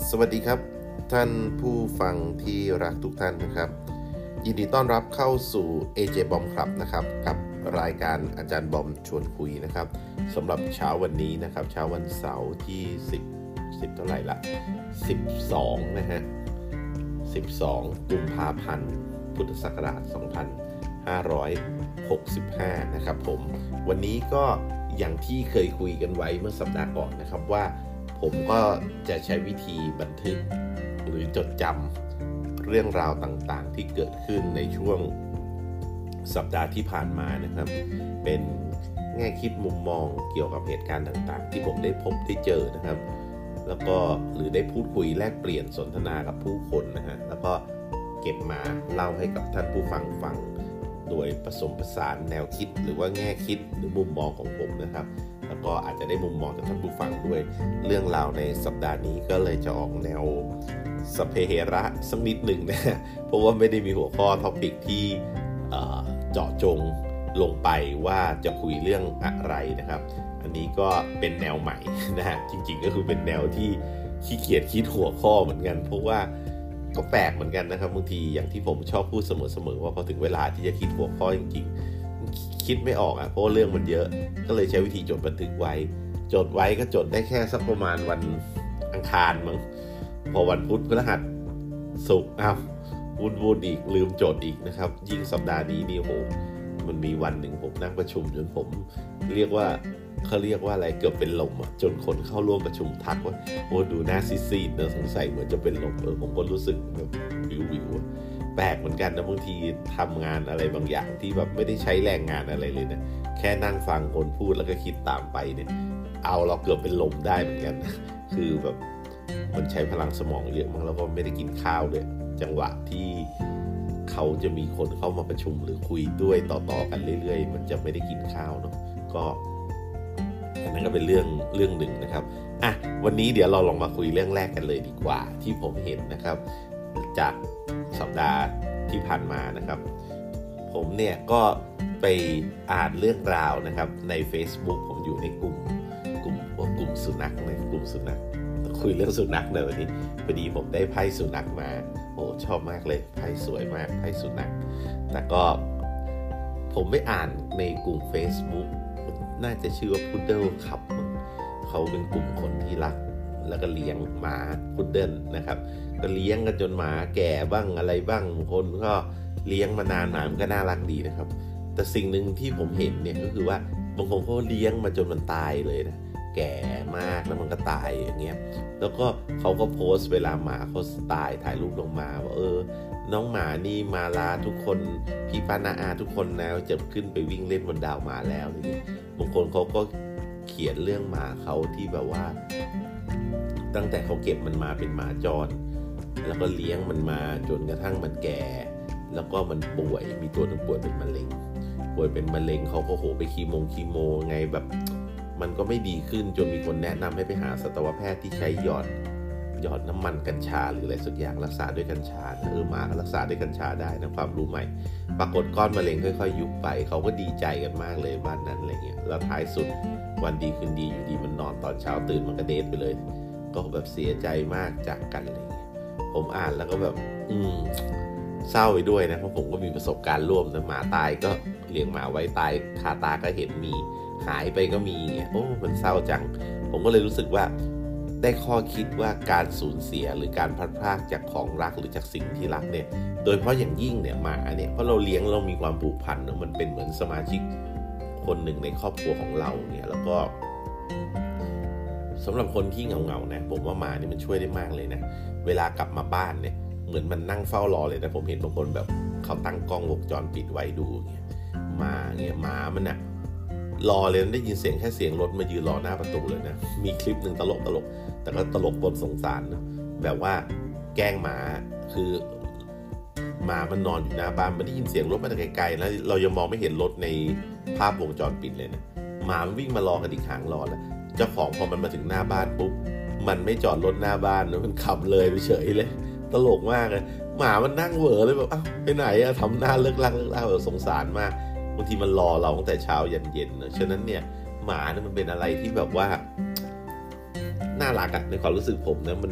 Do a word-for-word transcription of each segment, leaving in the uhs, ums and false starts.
สวัสดีครับท่านผู้ฟังที่รักทุกท่านนะครับยินดีต้อนรับเข้าสู่ เอ เจ Bomb Club นะครับกับรายการอาจารย์บอมชวนคุยนะครับสำหรับเช้าวันนี้นะครับเช้าวันเสาร์ที่สิบ สิบเท่าไหร่ละสิบสองนะฮะสิบสองกุมภาพันธ์พุทธศักราชสองพันห้าร้อยหกสิบห้านะครับผมวันนี้ก็อย่างที่เคยคุยกันไว้เมื่อสัปดาห์ก่อนนะครับว่าผมก็จะใช้วิธีบันทึกหรือจดจำเรื่องราวต่างๆที่เกิดขึ้นในช่วงสัปดาห์ที่ผ่านมานะครับเป็นแง่คิดมุมมองเกี่ยวกับเหตุการณ์ต่างๆที่ผมได้พบได้เจอนะครับแล้วก็หรือได้พูดคุยแลกเปลี่ยนสนทนากับผู้คนนะฮะแล้วก็เก็บมาเล่าให้กับท่านผู้ฟังฟังโดยผสมผสานแนวคิดหรือว่าแง่คิดหรือมุมมองของผมนะครับแล้วก็อาจจะได้มุมมองจากท่านผู้ฟังด้วยเรื่องราวในสัปดาห์นี้ก็เลยจะออกแนวสเปเหระสักนิดหนึ่งนะเพราะว่าไม่ได้มีหัวข้อท็อปิกที่เจาะจงลงไปว่าจะคุยเรื่องอะไรนะครับอันนี้ก็เป็นแนวใหม่นะฮะจริงๆก็คือเป็นแนวที่ขี้เกียจคิดหัวข้อเหมือนกันเพราะว่าก็แปลกเหมือนกันนะครับบางทีอย่างที่ผมชอบพูดเสมอๆว่าพอถึงเวลาที่จะคิดหัวข้อจริงๆคิดไม่ออกอ่ะเพราะเรื่องมันเยอะก็เลยใช้วิธีจดบันทึกไว้จดไว้ก็จดได้แค่สักประมาณวันอังคารมั้งพอวันพุธพฤหัสศุกร์อ้าววุ่นวุ่นอีกลืมจดอีกนะครับยิ่งสัปดาห์นี้นี่โหมันมีวันหนึ่งผมนั่งประชุมจนผมเรียกว่าเขาเรียกว่าอะไรเกือบเป็นลมอ่ะจนคนเข้าร่วมประชุมทักว่าโอ้ดูหน้าซีดๆนะสงสัยเหมือนจะเป็นลมเออผมก็รู้สึกแบบวิวๆแปลกเหมือนกันนะบางทีทำงานอะไรบางอย่างที่แบบไม่ได้ใช้แรงงานอะไรเลยนะแค่นั่งฟังคนพูดแล้วก็คิดตามไปเนี่ยเอาเราเกือบเป็นลมได้เหมือนกันคือแบบมันใช้พลังสมองเยอะมากแล้วก็ไม่ได้กินข้าวด้วยจังหวะที่เขาจะมีคนเข้ามาประชุมหรือคุยด้วยต่อๆกันเรื่อยๆมันจะไม่ได้กินข้าวเนาะก็อันนั้นก็เป็นเรื่องเรื่องหนึ่งนะครับอ่ะวันนี้เดี๋ยวเราลองมาคุยเรื่องแรกกันเลยดีกว่าที่ผมเห็นนะครับจากสัปดาห์ที่ผ่านมานะครับผมเนี่ยก็ไปอ่านเรื่องราวนะครับใน Facebook ผมอยู่ในกลุ่มกลุ่มกลุ่มสุนัขในกลุ่มสุนัขคุยเรื่องสุนัขเลยวันนี้พอดีผมได้ไพ่สุนัขมาโอ้ชอบมากเลยไพ่สวยมากไพ่สุนัขแต่ก็ผมไปอ่านในกลุ่ม Facebook น่าจะชื่อว่า Poodle ครับเขาเป็นกลุ่มคนที่รักแล้วก็เลี้ยงหมาพุดเดิ้ลนะครับก็เลี้ยงกันจนหมาแก่บ้างอะไรบ้างคนก็เลี้ยงมานานหมามันก็น่ารักดีนะครับแต่สิ่งหนึ่งที่ผมเห็นเนี่ยก็คือว่าบางคนเขาเลี้ยงมาจนมันตายเลยนะแก่มากแล้วมันก็ตายอย่างเงี้ยแล้วก็เขาก็โพสต์เวลาหมาเขาตายถ่ายรูปลงมาว่าเออน้องหมานี่มาลาทุกคนพี่ป้าน้าอาทุกคนแล้วจะขึ้นไปวิ่งเล่นบนดาวหมาแล้วนี่บางคนเขาก็เขียนเรื่องหมาเขาที่แบบว่าตั้งแต่เขาเก็บมันมาเป็นหมาจรแล้วก็เลี้ยงมันมาจนกระทั่งมันแก่แล้วก็มันป่วยมีตัวนึงป่วยเป็นมะเร็งป่วยเป็นมะเร็งเขาก็โหไปคีโมคีโมไงแบบมันก็ไม่ดีขึ้นจนมีคนแนะนำให้ไปหาสัตวแพทย์ที่ใช้หยอดหยอดน้ำมันกัญชาหรืออะไรสักอย่างรักษาด้วยกัญชาเออหมาก็รักษาด้วยกัญชาได้นะความรู้ใหม่ปรากฏก้อนมะเร็งค่อยๆยุบไปเขาก็ดีใจกันมากเลยบ้านนั้นอะไรเงี้ยแล้วท้ายสุดวันดีคืนดีอยู่ดีมันนอนตอนเช้าตื่นมันก็เดทไปเลยก็แบบเสียใจมากจากกันอะไรเงี้ยผมอ่านแล้วก็แบบอืมเศร้าไปด้วยนะเพราะผมก็มีประสบการณ์ร่วมนะหมาตายก็เลี้ยงหมาไว้ตายคาตาก็เห็นมีหายไปก็มีเงี้ยโอ้มันเศร้าจังผมก็เลยรู้สึกว่าได้ข้อคิดว่าการสูญเสียหรือการพลัดพรากจากของรักหรือจากสิ่งที่รักเนี่ยโดยเฉพาะอย่างยิ่งเนี่ยหมาเนี่ยเพราะเราเลี้ยงเรามีความผูกพันเนอะมันเป็นเหมือนสมาชิกคนหนึ่งในครอบครัวของเราเนี่ยแล้วก็สำหรับคนที่เหงาๆนะผมว่าหมาเนี่ยมันช่วยได้มากเลยนะเวลากลับมาบ้านเนี่ยเหมือนมันนั่งเฝ้ารอเลยนะผมเห็นบางคนแบบเขาตั้งกล้องวงจรปิดไว้ดูเงี้ยมาเงี้ยหมามันนะรอเลยได้ยินเสียงแค่เสียงรถมายืนรอหน้าประตูเลยนะมีคลิปหนึ่งตลกตลกแต่ก็ตลกปนสงสารนะแบบว่าแกล้งหมาคือหมามันนอนอยู่หน้าบ้านมันได้ยินเสียงรถมาแต่ไกลๆแล้วเรายังมองไม่เห็นรถในภาพวงจรปิดเลยนะหมามันวิ่งมารอกันอีกหางรอแล้วเจ้าของพอมันมาถึงหน้าบ้านปุ๊บมันไม่จอดรถหน้าบ้านนะมันขับเลยไปเฉยเลยตลกมากเลยหมามันนั่งเหวอเลยแบบอ้าวไปไหนอะทำหน้าเลิกลักเลิกลักแบบสงสารมากบางทีมันรอเราตั้งแต่เช้ายันเย็นนะฉะนั้นเนี่ยหมาเนี่ยมันเป็นอะไรที่แบบว่าน่ารักอะในความรู้สึกผมนะมัน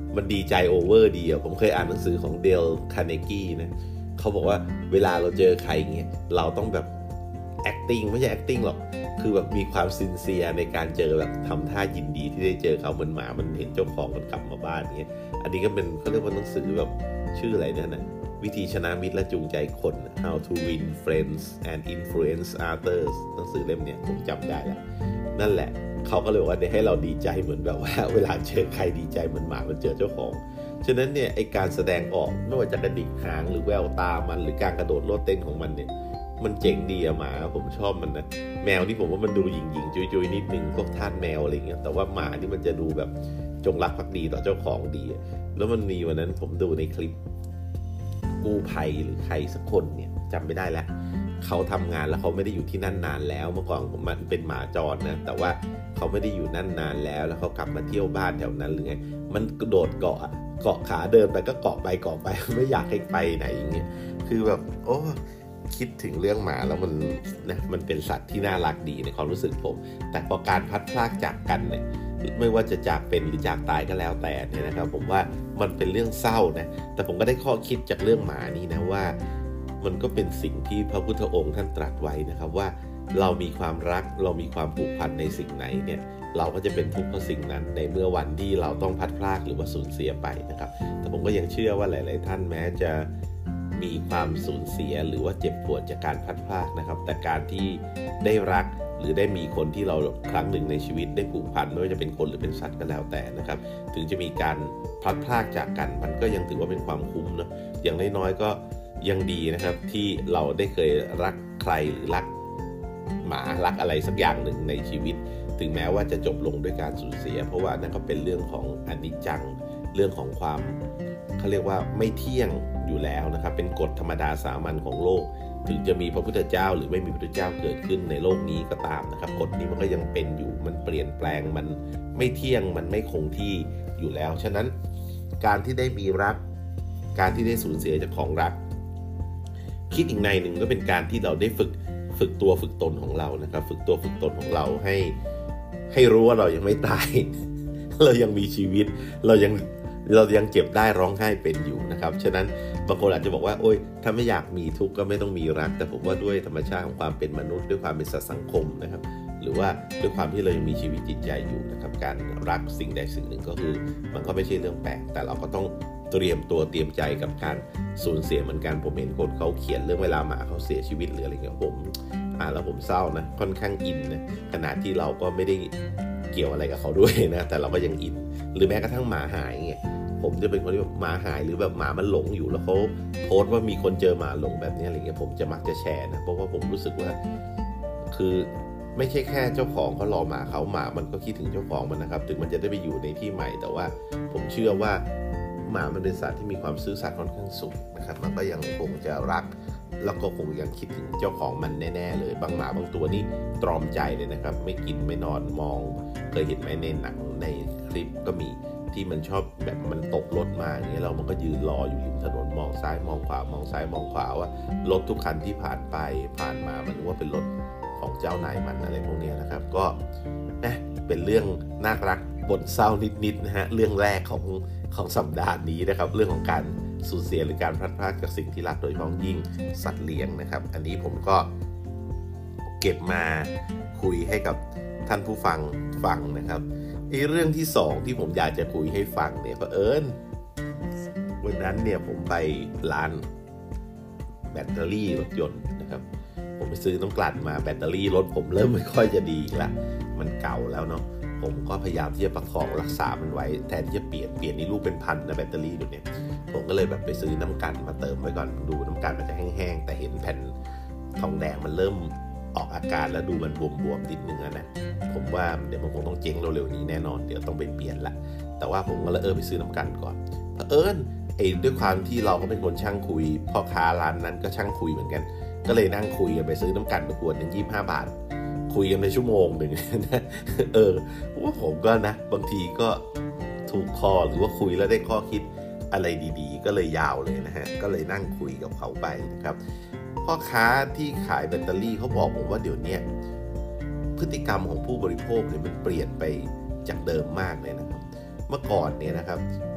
มันดีใจโอเวอร์ดีอ่ะผมเคยอ่านหนังสือของเดลคาร์เนกี้นะเขาบอกว่าเวลาเราเจอใครเงี้ยเราต้องแบบ acting ไม่ใช่ acting หรอกคือแบบมีความซินเซียร์ในการเจอแบบทำท่ายินดีที่ได้เจอเขาเหมือนหมามันเห็นเจ้าของมันกลับมาบ้านเงี้ยอันนี้ก็เป็นเขาเรียกว่าหนังสือแบบชื่ออะไรเนี่ยนะวิธีชนะมิตรและจูงใจคน How to Win Friends and Influence Others หนังสือเล่มเนี้ยผมจำได้แล้วนั่นแหละเขาก็เลยบอกว่าได้ให้เราดีใจเหมือนแบบว่าเวลาเจอใครดีใจเหมือนหมามันเจอเจ้าของฉะนั้นเนี่ยไอการแสดงออกไม่ว่าจะกระดิกหางหรือแววตามันหรือการกระโดดโลดเต้นของมันเนี่ยมันเจ๋งดีอะหมาผมชอบมันนะแมวนี่ผมว่ามันดูหยิ่งๆจุยๆนิดนึงพวกทาสแมวอะไรเงี้ยแต่ว่าหมานี่มันจะดูแบบจงรักภักดีต่อเจ้าของดีแล้วมันมีวันนั้นผมดูในคลิปกู้ภัยหรือใครสักคนเนี่ยจำไม่ได้แล้วเขาทำงานแล้วเขาไม่ได้อยู่ที่นั่นนานแล้วเมื่อก่อนมันเป็นหมาจรนะแต่ว่าเขาไม่ได้อยู่นั่นนานแล้วแล้วเขากลับมาเที่ยวบ้านแถวนั้นหรือไงมันกระโดดเกาะเกาะขาเดินไปก็เกาะไปเกาะไปไม่อยากให้ไปไหนอย่างเงี้ยคือแบบโอ้คิดถึงเรื่องหมาแล้วมันนะมันเป็นสัตว์ที่น่ารักดีในความรู้สึกผมแต่พอการพัดพรากจากกันเนี่ยไม่ว่าจะจากเป็นหรือจากตายก็แล้วแต่เนี่ยนะครับผมว่ามันเป็นเรื่องเศร้านะแต่ผมก็ได้ข้อคิดจากเรื่องหมานี้นะว่ามันก็เป็นสิ่งที่พระพุทธองค์ท่านตรัสไว้นะครับว่าเรามีความรักเรามีความผูกพันในสิ่งไหนเนี่ยเราก็จะเป็นทุกข์เพราะสิ่งนั้นในเมื่อวันที่เราต้องพัดพรากหรือว่าสูญเสียไปนะครับแต่ผมก็ยังเชื่อว่าหลายๆท่านแม้จะมีความสูญเสียหรือว่าเจ็บปวดจากการพัดพรากนะครับแต่การที่ได้รักหรือได้มีคนที่เราครั้งหนึ่งในชีวิตได้ผูกพันไม่ว่าจะเป็นคนหรือเป็นสัตว์ก็แล้วแต่นะครับถึงจะมีการพัดพรากจากกันมันก็ยังถือว่าเป็นความคุ้มเนาะอย่างน้อยๆก็ยังดีนะครับที่เราได้เคยรักใครหรือรักหมารักอะไรสักอย่างหนึ่งในชีวิตถึงแม้ว่าจะจบลงด้วยการสูญเสียเพราะว่านั่นก็เป็นเรื่องของอนิจจังเรื่องของความเขาเรียกว่าไม่เที่ยงอยู่แล้วนะครับเป็นกฎธรรมดาสามัญของโลกถึงจะมีพระพุทธเจ้าหรือไม่มีพระพุทธเจ้าเกิดขึ้นในโลกนี้ก็ตามนะครับกฎนี้มันก็ยังเป็นอยู่มันเปลี่ยนแปลงมันไม่เที่ยงมันไม่คงที่อยู่แล้วฉะนั้นการที่ได้มีรักการที่ได้สูญเสียจากของรักคิดอีกในหนึ่งก็เป็นการที่เราได้ฝึกฝึกตัวฝึกตนของเรานะครับฝึกตัวฝึกตนของเราให้ให้รู้ว่าเรายังไม่ตาย เรายังมีชีวิตเรายังเรายังเจ็บได้ร้องไห้เป็นอยู่นะครับฉะนั้นบางคนอาจจะบอกว่าโอ๊ยถ้าไม่อยากมีทุกข์ก็ไม่ต้องมีรักแต่ผมว่าด้วยธรรมชาติของความเป็นมนุษย์ด้วยความเป็นสัตว์สังคมนะครับหรือว่าด้วยความที่เรายังมีชีวิตจิตใจอยู่นะครับการรักสิ่งใดสิ่งหนึ่งก็คือมันก็ไม่ใช่เรื่องแปลกแต่เราก็ต้องเตรียมตัวเตรียมใจกับการสูญเสียเหมือนกันผมเห็นคนเขาเขียนเรื่องเวลาหมาเขาเสียชีวิตหรืออะไรเงี้ยผมอ่านแล้วผมเศร้านะค่อนข้างอินนะขณะที่เราก็ไม่ได้เกี่ยวอะไรกับเขาด้วยนะแต่เราก็ยังอินหรือแม้กระทั่งหมาหายเงี้ยผมจะเป็นคนที่แบบหมาหายหรือแบบหมามันหลงอยู่แล้วเขาโพสต์ว่ามีคนเจอหมาหลงแบบนี้อะไรเงี้ยผมจะมักจะแชร์นะเพราะว่าผมรู้สึกว่าคือไม่ใช่แค่เจ้าของเขารอหมาเขาหมามันก็คิดถึงเจ้าของมันนะครับถึงมันจะได้ไปอยู่ในที่ใหม่แต่ว่าผมเชื่อว่าหมามันเป็นสัตว์ที่มีความซื่อสัตย์ค่อนข้างสูงนะครับมันก็ยังคงจะรักแล้วก็คงยังคิดถึงเจ้าของมันแน่ๆเลยบางหมาบางตัวนี่ตรอมใจเลยนะครับไม่กินไม่นอนมองเคยเห็นไหมในหนังในคลิปก็มีที่มันชอบแบบมันตกรถมาอย่างเงี้ยเรามันก็ยืนรออยู่ริมถนนมองซ้ายมองขวามองซ้ายมองขวาว่ารถทุกคันที่ผ่านไปผ่านมามันนึกว่าเป็นรถของเจ้านายมันอะไรพวกนี้นะครับก็นะเป็นเรื่องน่ารักบนเศร้านิดๆนะฮะเรื่องแรกของของสัปดาห์นี้นะครับเรื่องของการสูญเสียหรือการพลัดพรากจากสิ่งที่รักโดยเฉพาะยิ่งสัตว์เลี้ยงนะครับอันนี้ผมก็เก็บมาคุยให้กับท่านผู้ฟังฟังนะครับไอ้เรื่องที่สองที่ผมอยากจะคุยให้ฟังเนี่ยเผอิญวันนั้นเนี่ยผมไปร้านแบตเตอรี่รถยนต์นะครับผมไปซื้อน้ำกลั่นมาแบตเตอรี่รถผมเริ่มไม่ค่อยจะดีละมันเก่าแล้วเนาะผมก็พยายามที่จะประคองรักษามันไว้แทนที่จะเปลี่ยนเปลี่ยนนี่ลูกเป็นพันนะแบตเตอรี่เดี๋ยวนี้ผมก็เลยแบบไปซื้อน้ำกลั่นมาเติมไว้ก่อนดูน้ำกลั่นมันจะแห้งๆแต่เห็นแผ่นทองแดงมันเริ่มออกอาการแล้วดูมันบวมๆนิดนึงนะผมว่าเดี๋ยวมันคงต้องเจ๊งเร็วๆนี้แน่นอนเดี๋ยวต้องไปเปลี่ยนละแต่ว่าผมก็เลยเออไปซื้อน้ำกลั่นก่อนเผอิญไอ้ด้วยความที่เราก็เป็นคนช่างคุยพ่อค้าร้านนั้นก็ช่างคุยเหมือนกันก็เลยนั่งคุยกันไปซื้อน้ำกลั่นไปขวดนึงยี่สิบห้าบาทคุยกันในชั่วโมงหนึ่งนะเออว่าผมก็นะบางทีก็ถูกคอหรือว่าคุยแล้วได้ข้อคิดอะไรดีๆก็เลยยาวเลยนะฮะก็เลยนั่งคุยกับเขาไปนะครับพ่อค้าที่ขายแบตเตอรี่เขาบอกผมว่าเดี๋ยวนี้พฤติกรรมของผู้บริโภคเนี่ยมันเปลี่ยนไปจากเดิมมากเลยนะครับเมื่อก่อนเนี่ยนะครับ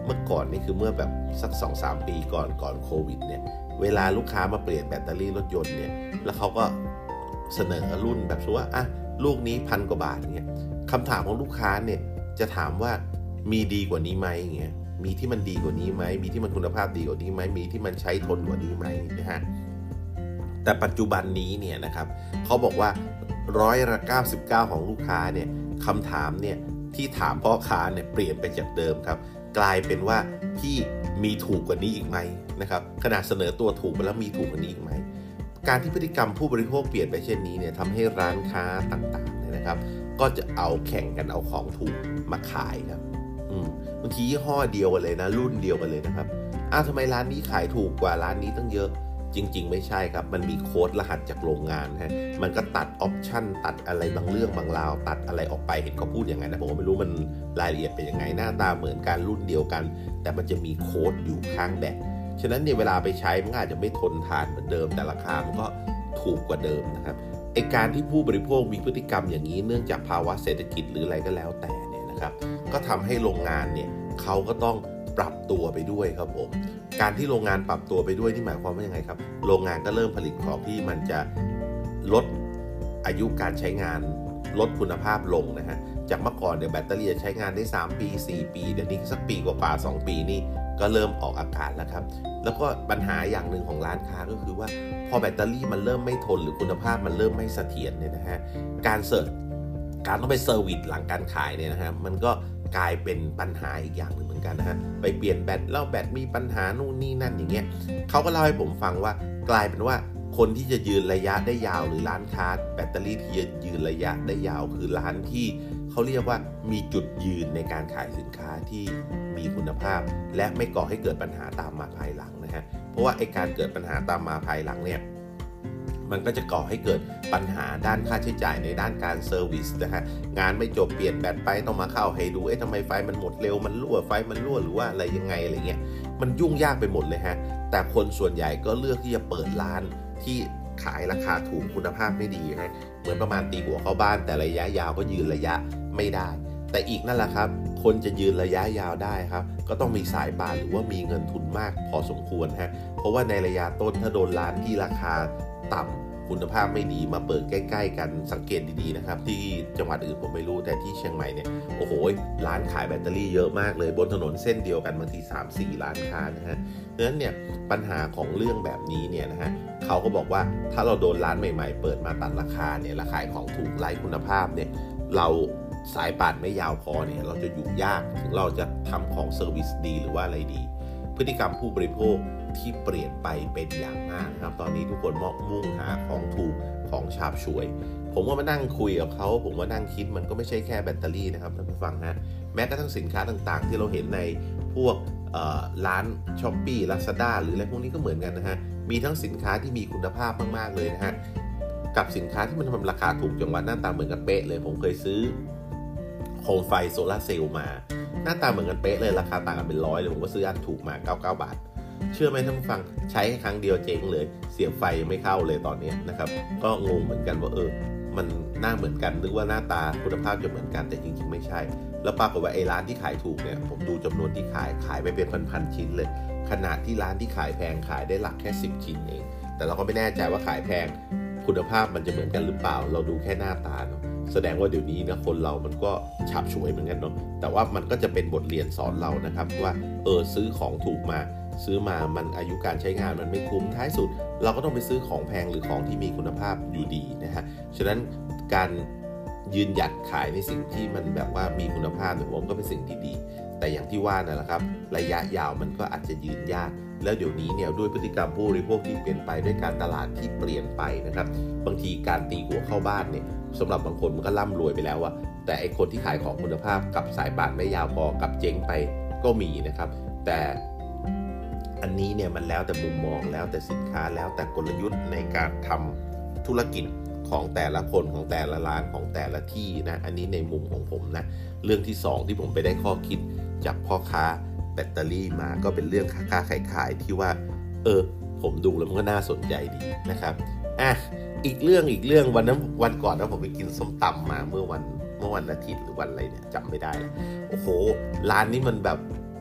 เมื่อก่อนนี่คือเมื่อแบบสัก สองถึงสาม ปีก่อนก่อนโควิดเนี่ยเวลาลูกค้ามาเปลี่ยนแบตเตอรี่รถยนต์เนี่ยแล้วเขาก็เสนอรุ่นแบบว่าอ่ะลูกนี้พันกว่าบาทเนี่ยคำถามของลูกค้าเนี่ยจะถามว่ามีดีกว่านี้ไหมเงี้ยมีที่มันดีกว่านี้ไหมมีที่มันคุณภาพดีกว่านี้ไหมมีที่มันใช้ทนกว่านี้ไหมนะฮะแต่ปัจจุบันนี้เนี่ยนะครับเขาบอกว่าร้อยละเก้าสิบเก้าของลูกค้าเนี่ยคำถามเนี่ยที่ถามพ่อค้าเนี่ยเปลี่ยนไปจากเดิมครับกลายเป็นว่าที่มีถูกกว่านี้อีกไหมนะครับขนาดเสนอตัวถูกไปแล้วมีถูกกว่านี้อีกไหมการที่พฤติกรรมผู้บริโภคเปลี่ยนไปเช่นนี้เนี่ยทำให้ร้านค้าต่างๆเนี่ยนะครับก็จะเอาแข่งกันเอาของถูกมาขายครับบางทียี่ห้อเดียวกันเลยนะรุ่นเดียวกันเลยนะครับอ้าวทำไมร้านนี้ขายถูกกว่าร้านนี้ตั้งเยอะจริงๆไม่ใช่ครับมันมีโค้ดรหัสจากโรงงานฮะมันก็ตัดออปชั่นตัดอะไรบางเรื่องบางราวตัดอะไรออกไปเห็นเขาพูดอย่างนั้นนะผมก็ไม่รู้มันรายละเอียดเป็นยังไงหน้าตาเหมือนกันรุ่นเดียวกันแต่มันจะมีโค้ดอยู่ข้างแบตฉะนั้นเนี่ยเวลาไปใช้มันอาจจะไม่ทนทานเหมือนเดิมแต่ราคามันก็ถูกกว่าเดิมนะครับไอการที่ผู้บริโภคมีพฤติกรรมอย่างนี้เนื่องจากภาวะเศรษฐกิจหรืออะไรก็แล้วแต่เนี่ยนะครับก็ทำให้โรงงานเนี่ยเขาก็ต้องปรับตัวไปด้วยครับผมการที่โรงงานปรับตัวไปด้วยนี่หมายความว่ายังไงครับโรงงานก็เริ่มผลิตของที่มันจะลดอายุการใช้งานลดคุณภาพลงนะฮะจากเมื่อก่อนเนี่ยแบตเตอรี่ใช้งานได้สามปีสี่ปีเดี๋ยวนี้สักปีกว่าๆสองปีนี่ก็เริ่มออกอากาศแล้วครับแล้วก็ปัญหาอย่างหนึ่งของร้านค้าก็คือว่าพอแบตเตอรี่มันเริ่มไม่ทนหรือคุณภาพมันเริ่มไม่เสถียรเนี่ยนะฮะการเสิร์ชการต้องไปเซอร์วิสหลังการขายเนี่ยนะฮะมันก็กลายเป็นปัญหาอีกอย่างหนึ่งเหมือนกันนะฮะไปเปลี่ยนแบตแล้วแบตมีปัญหานู่นนี่นั่นอย่างเงี้ยเขาก็เล่าให้ผมฟังว่ากลายเป็นว่าคนที่จะยืนระยะได้ยาวหรือร้านค้าแบตเตอรี่ที่จะยืนระยะได้ยาวคือร้านที่เขาเรียกว่ามีจุดยืนในการขายสินค้าที่มีคุณภาพและไม่ก่อให้เกิดปัญหาตามมาภายหลังนะฮะเพราะว่าไอ้การเกิดปัญหาตามมาภายหลังเนี่ยมันก็จะก่อให้เกิดปัญหาด้านค่าใช้จ่ายในด้านการเซอร์วิสนะฮะงานไม่จบเปลี่ยนแบตไปต้องมาเข้าให้ดูเอ๊ะทำไมไฟมันหมดเร็วมันรั่วไฟมันรั่วหรือว่าอะไรยังไงอะไรเงี้ยมันยุ่งยากไปหมดเลยฮะแต่คนส่วนใหญ่ก็เลือกที่จะเปิดร้านที่ขายราคาถูกคุณภาพไม่ดีฮะเหมือนประมาณตีหัวเข้าบ้านแต่ระยะยาวก็ยืนระยะไม่ได้แต่อีกนั่นแหละครับคนจะยืนระยะยาวได้ครับก็ต้องมีสายป่านหรือว่ามีเงินทุนมากพอสมควรฮะเพราะว่าในระยะต้นถ้าโดนร้านที่ราคาต่ำคุณภาพไม่ดีมาเปิดใกล้ๆกันสังเกตดีๆนะครับที่จังหวัดอื่นผมไม่รู้แต่ที่เชียงใหม่เนี่ยโอ้โหร้านขายแบตเตอรี่เยอะมากเลยบนถนนเส้นเดียวกันบางที สามสี่ ร้านค้านะฮะดังนั้นเนี่ยปัญหาของเรื่องแบบนี้เนี่ยนะฮะเขาก็บอกว่าถ้าเราโดนร้านใหม่ๆเปิดมาตัดราคาเนี่ยราคาของถูกไร้คุณภาพเนี่ยเราสายป่านไม่ยาวพอเนี่ยเราจะอยู่ยากถึงเราจะทำของเซอร์วิสดีหรือว่าอะไรดีพฤติกรรมผู้บริโภคที่เปลี่ยนไปเป็นอย่างมากนะครับตอนนี้ทุกคนมองมุ่งหาของถูกของฉาบฉวยผมว่ามานั่งคุยกับเขาผมว่านั่งคิดมันก็ไม่ใช่แค่แบตเตอรี่นะครับท่านผู้ฟังนะแม้กระทั่งสินค้าต่างๆที่เราเห็นในพวกร้าน Shopee Lazada หรืออะไรพวกนี้ก็เหมือนกันนะฮะมีทั้งสินค้าที่มีคุณภาพมากๆเลยนะฮะกับสินค้าที่มันทำราคาถูกจังหวะหน้าตาเหมือนกันเป๊ะเลยผมเคยซื้อโคมไฟโซลาร์เซลล์มาหน้าตาเหมือนกันเป๊ะเลยราคาต่างกันเป็นร้อยเลยผมก็ซื้ออันถูกมาเก้าสิบเก้าบาทเชื่อไหมท่านผู้ฟังใช้ครั้งเดียวเจ๊งเลยเสียบไฟยังไม่เข้าเลยตอนนี้นะครับก็งงเหมือนกันว่าเออมันหน้าเหมือนกันนึกว่าหน้าตาคุณภาพจะเหมือนกันแต่จริงๆไม่ใช่แล้วปรากฏว่าไอ้ร้านที่ขายถูกเนี่ยผมดูจำนวนที่ขายขายไปเป็นพันๆชิ้นเลยขนาดที่ร้านที่ขายแพงขายได้หลักแค่สิบชิ้นเองแต่เราก็ไม่แน่ใจว่าขายแพงคุณภาพมันจะเหมือนกันหรือเปล่าเราดูแค่หน้าตาเนาะแสดงว่าเดี๋ยวนี้นะคนเรามันก็ฉาบฉวยเหมือนกันเนาะแต่ว่ามันก็จะเป็นบทเรียนสอนเรานะครับว่าเออซื้อของถูกมาซื้อมามันอายุการใช้งานมันไม่คุ้มท้ายสุดเราก็ต้องไปซื้อของแพงหรือของที่มีคุณภาพอยู่ดีนะฮะฉะนั้นการยืนหยัดขายในสิ่งที่มันแบบว่ามีคุณภาพเนี่ยผมก็เป็นสิ่งที่ดีแต่อย่างที่ว่านั่นแหละครับระยะยาวมันก็อาจจะยืนยากแล้วเดี๋ยวนี้เนี่ยด้วยพฤติกรรมผู้บริโภคที่เปลี่ยนไปด้วยการตลาดที่เปลี่ยนไปนะครับบางทีการตีหัวเข้าบ้านเนี่ยสำหรับบางคนมันก็ร่ำรวยไปแล้วอะแต่ไอคนที่ขายของคุณภาพกับสายป่านไม่ยาวพอกับเจ๊งไปก็มีนะครับแต่อันนี้เนี่ยมันแล้วแต่มุมมองแล้วแต่สินค้าแล้วแต่กลยุทธ์ในการทำธุรกิจของแต่ละคนของแต่ละร้านของแต่ละที่นะอันนี้ในมุมของผมนะเรื่องที่สองที่ผมไปได้ข้อคิดจากพ่อค้าแบตเตอรี่มาก็เป็นเรื่องค้าขายขายที่ว่าเออผมดูแล้วมันก็น่าสนใจดีนะครับอ่ะอีกเรื่องอีกเรื่องวันนั้นวันก่อนนะผมไปกินส้มตำมาเมื่อวันเมื่อวันอาทิตย์หรือวันอะไรเนี่ยจำไม่ได้แล้วโอ้โหร้านนี้มันแบบ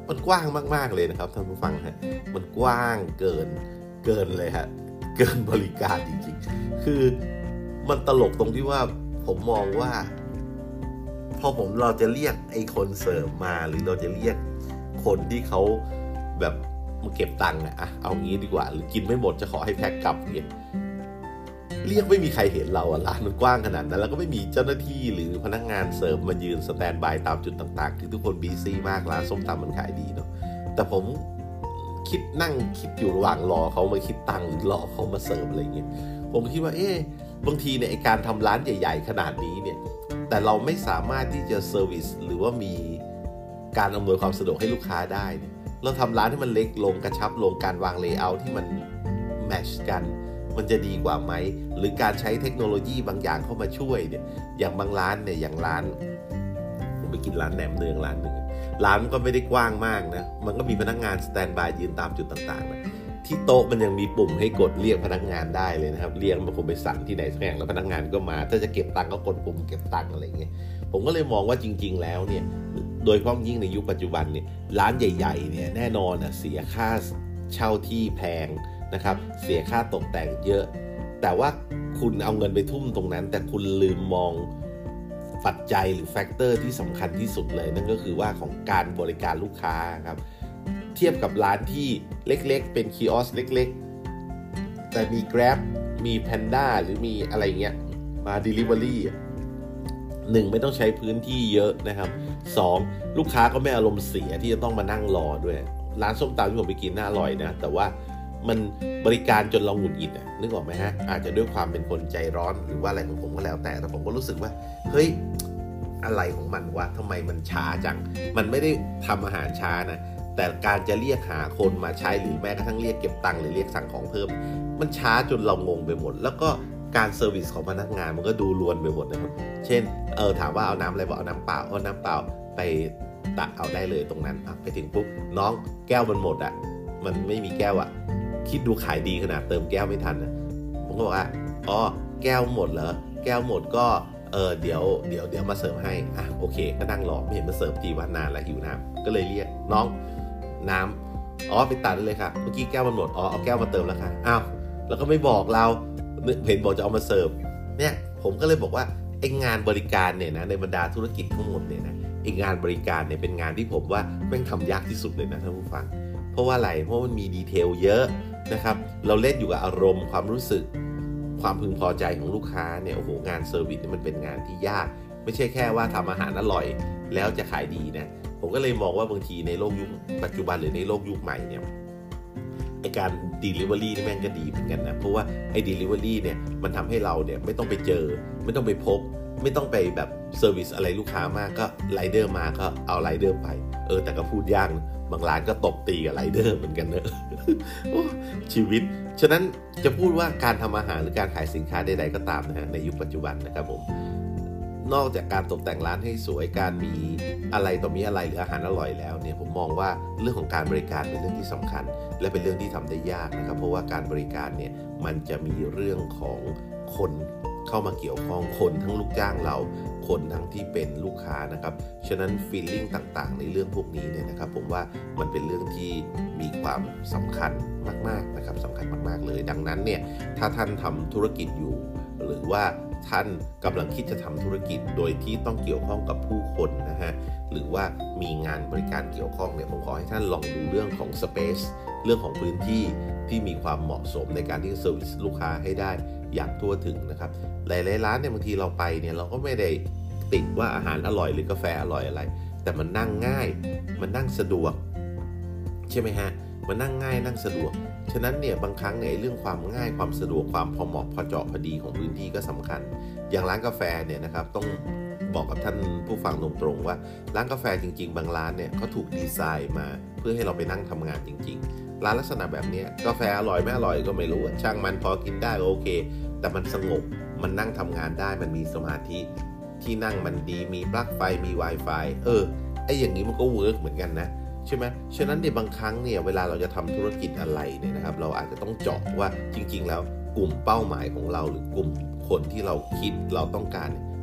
มันกว้างมากๆเลยนะครับท่านผู้ฟังฮะมันกว้างเกินเกินเลยฮะเกินบริการจริงๆคือมันตลกตรงที่ว่าผมมองว่าพอผมเราจะเรียกไอ้คนเสิร์ฟมาหรือเราจะเรียกคนที่เขาแบบมาเก็บตังค์อะเอางี้ดีกว่าหรือกินไม่หมดจะขอให้แพ็คกลับเนี่ยเรียกไม่มีใครเห็นเราอะร้านมันกว้างขนาดนั้นแล้วก็ไม่มีเจ้าหน้าที่หรือพนักงานเสิร์ฟมายืนสแตนบายตามจุดต่างๆที่ทุกคนบีซี่มากร้านส้มตำมันขายดีเนาะแต่ผมคิดนั่งคิดอยู่ระหว่างรอเขามาคิดตังค์หรือรอเขามาเสิร์ฟอะไรเงี้ยผมคิดว่าเอ๊ะบางทีเนี่ยไอการทำร้านใหญ่ๆขนาดนี้เนี่ยแต่เราไม่สามารถที่จะเซอร์วิสหรือว่ามีการอำนวยความสะดวกให้ลูกค้าได้เนี่ยเราทำร้านให้มันเล็กลงกระชับลงการวางเลเยอร์ที่มันแมชกันมันจะดีกว่าไหมหรือการใช้เทคโนโลยีบางอย่างเข้ามาช่วยเนี่ยอย่างบางร้านเนี่ยอย่างร้านผมไปกินร้านแหนมเนืองร้านหนึ่งร้านก็ไม่ได้กว้างมากนะมันก็มีพนักงานสแตนบายยืนตามจุดต่างๆนะที่โต๊ะมันยังมีปุ่มให้กดเรียกพนักงานได้เลยนะครับเรียกมาผมไปสั่งที่ไหนสักแห่งแล้วพนักงานก็มาถ้าจะเก็บตังค์ก็กดปุ่มเก็บตังค์อะไรเงี้ยผมก็เลยมองว่าจริงๆแล้วเนี่ยโดยเฉพาะยิ่งในยุคปัจจุบันเนี่ยร้านใหญ่ๆเนี่ยแน่นอนนะเสียค่าเช่าที่แพงนะครับเสียค่าตกแต่งเยอะแต่ว่าคุณเอาเงินไปทุ่มตรงนั้นแต่คุณลืมมองปัจจัยหรือแฟกเตอร์ที่สำคัญที่สุดเลยนั่นก็คือว่าของการบริการลูกค้าครับเทียบกับร้านที่เล็กๆเป็นคีออสเล็กๆแต่มี Grab มี Panda หรือมีอะไรเงี้ยมา Delivery หนึ่งไม่ต้องใช้พื้นที่เยอะนะครับสองลูกค้าก็ไม่อารมณ์เสียที่จะต้องมานั่งรอด้วยร้านส้มตำที่ผมไปกินน่าอร่อยนะแต่ว่ามันบริการจนเราหงุดหงิดอ่ะนึกออกไหมฮะอาจจะด้วยความเป็นคนใจร้อนหรือว่าอะไรของผมก็แล้วแต่แต่ผมก็รู้สึกว่าเฮ้ยอะไรของมันวะทำไมมันช้าจังมันไม่ได้ทำอาหารช้านะแต่การจะเรียกหาคนมาใช้หรือแม้กระทั่งเรียกเก็บตังค์หรือเรียกสั่งของเพิ่มมันช้าจนเรางงไปหมดแล้วก็การเซอร์วิสของพนักงานมันก็ดูรวนไปหมดนะครับเช่นเออถามว่าเอาน้ำอะไรบอกเอาน้ำเปล่าเอาน้ำเปล่าไปตักเอาได้เลยตรงนั้นไปถึงปุ๊บน้องแก้วมันหมดอ่ะมันไม่มีแก้วอ่ะคิดดูขายดีขนาดเติมแก้วไม่ทันนะผมก็บอกว่าอ๋อแก้วหมดเหรอแก้วหมดก็เออเดี๋ยวเดี๋ยวเดี๋ยวมาเสิร์ฟให้อ่ะโอเคก็นั่งรอไม่เห็นมาเสิร์ฟทีว่านานแล้วหิวน้ำก็เลยเรียกน้องน้ำอ๋อไปตัดเลยค่ะเมื่อกี้แก้วมันหมดอ๋อเอาแก้วมาเติมแล้วค่ะอ้าวแล้วก็ไม่บอกเราเห็นบอกจะเอามาเสิร์ฟเนี่ยผมก็เลยบอกว่าไอ้งานบริการเนี่ยนะในบรรดาธุรกิจทั้งหมดเนี่ยนะไอ้งานบริการเนี่ยเป็นงานที่ผมว่าแม่งทำยากที่สุดเลยนะท่านผู้ฟังเพราะว่าอะไรเพราะมันมีดีเทลเยอะนะครับเราเล่นอยู่กับอารมณ์ความรู้สึกความพึงพอใจของลูกค้าเนี่ยโอ้โหงานเซอร์วิสนี่มันเป็นงานที่ยากไม่ใช่แค่ว่าทำอาหารอร่อยแล้วจะขายดีนะผมก็เลยมองว่าบางทีในโลกยุคปัจจุบันหรือในโลกยุคใหม่เนี่ยไอการ delivery นี่แม่งก็ดีเหมือนกันนะเพราะว่าไอ้ delivery เนี่ยมันทำให้เราเนี่ยไม่ต้องไปเจอไม่ต้องไปพบไม่ต้องไปแบบเซอร์วิสอะไรลูกค้ามากก็ไรเดอร์มาก็เอาไรเดอร์ไปเออแต่ก็พูดยากนะบางร้านก็ตบตีกับไรเดอร์เหมือนกันเนอะชีวิตฉะนั้นจะพูดว่าการทำอาหารหรือการขายสินค้าใดๆก็ตามนะฮะในยุคปัจจุบันนะครับผมนอกจากการตกแต่งร้านให้สวยการมีอะไรต่อมีอะไรหรืออาหารอร่อยแล้วเนี่ยผมมองว่าเรื่องของการบริการเป็นเรื่องที่สำคัญและเป็นเรื่องที่ทำได้ยากนะครับเพราะว่าการบริการเนี่ยมันจะมีเรื่องของคนเข้ามาเกี่ยวข้องคนทั้งลูกจ้างเราคนทั้งที่เป็นลูกค้านะครับฉะนั้นฟีลลิ่งต่างๆในเรื่องพวกนี้เนี่ยนะครับผมว่ามันเป็นเรื่องที่มีความสำคัญมากๆนะครับสำคัญมากๆเลยดังนั้นเนี่ยถ้าท่านทำธุรกิจอยู่หรือว่าท่านกำลังคิดจะทำธุรกิจโดยที่ต้องเกี่ยวข้องกับผู้คนนะฮะหรือว่ามีงานบริการเกี่ยวข้องเนี่ยผมขอให้ท่านลองดูเรื่องของ Space เรื่องของพื้นที่ที่มีความเหมาะสมในการที่จะเซอร์วิสลูกค้าให้ได้อย่างทั่วถึงนะครับหลายๆร้านเนี่ยบางทีเราไปเนี่ยเราก็ไม่ได้ติดว่าอาหารอร่อยหรือกาแฟอร่อยอะไรแต่มันนั่งง่ายมันนั่งสะดวกใช่ไหมฮะมันนั่งง่ายนั่งสะดวกฉะนั้นเนี่ยบางครั้งเนี่ยเรื่องความง่ายความสะดวกความพอเหมาะพอเจาะพอดีของพื้นที่ก็สำคัญอย่างร้านกาแฟเนี่ยนะครับต้องบอกกับท่านผู้ฟังตรงๆว่าร้านกาแฟจริงๆบางร้านเนี่ยเขาถูกดีไซน์มาเพื่อให้เราไปนั่งทำงานจริงๆร้านลักษณะแบบนี้กาแฟอร่อยไม่อร่อยก็ไม่รู้ช่างมันพอกินได้ก็โอเคแต่มันสงบมันนั่งทำงานได้มันมีสมาธิที่นั่งมันดีมีปลั๊กไฟมี Wi-Fi เออไอ้อย่างนี้มันก็เวิร์กเหมือนกันนะใช่ไหมฉะนั้นเนี่ยบางครั้งเนี่ยเวลาเราจะทำธุรกิจอะไรเนี่ยนะครับเราอาจจะต้องเจาะว่าจริงๆแล้วกลุ่มเป้าหมายของเราหรือกลุ่มคนที่เราคิดเราต้องการ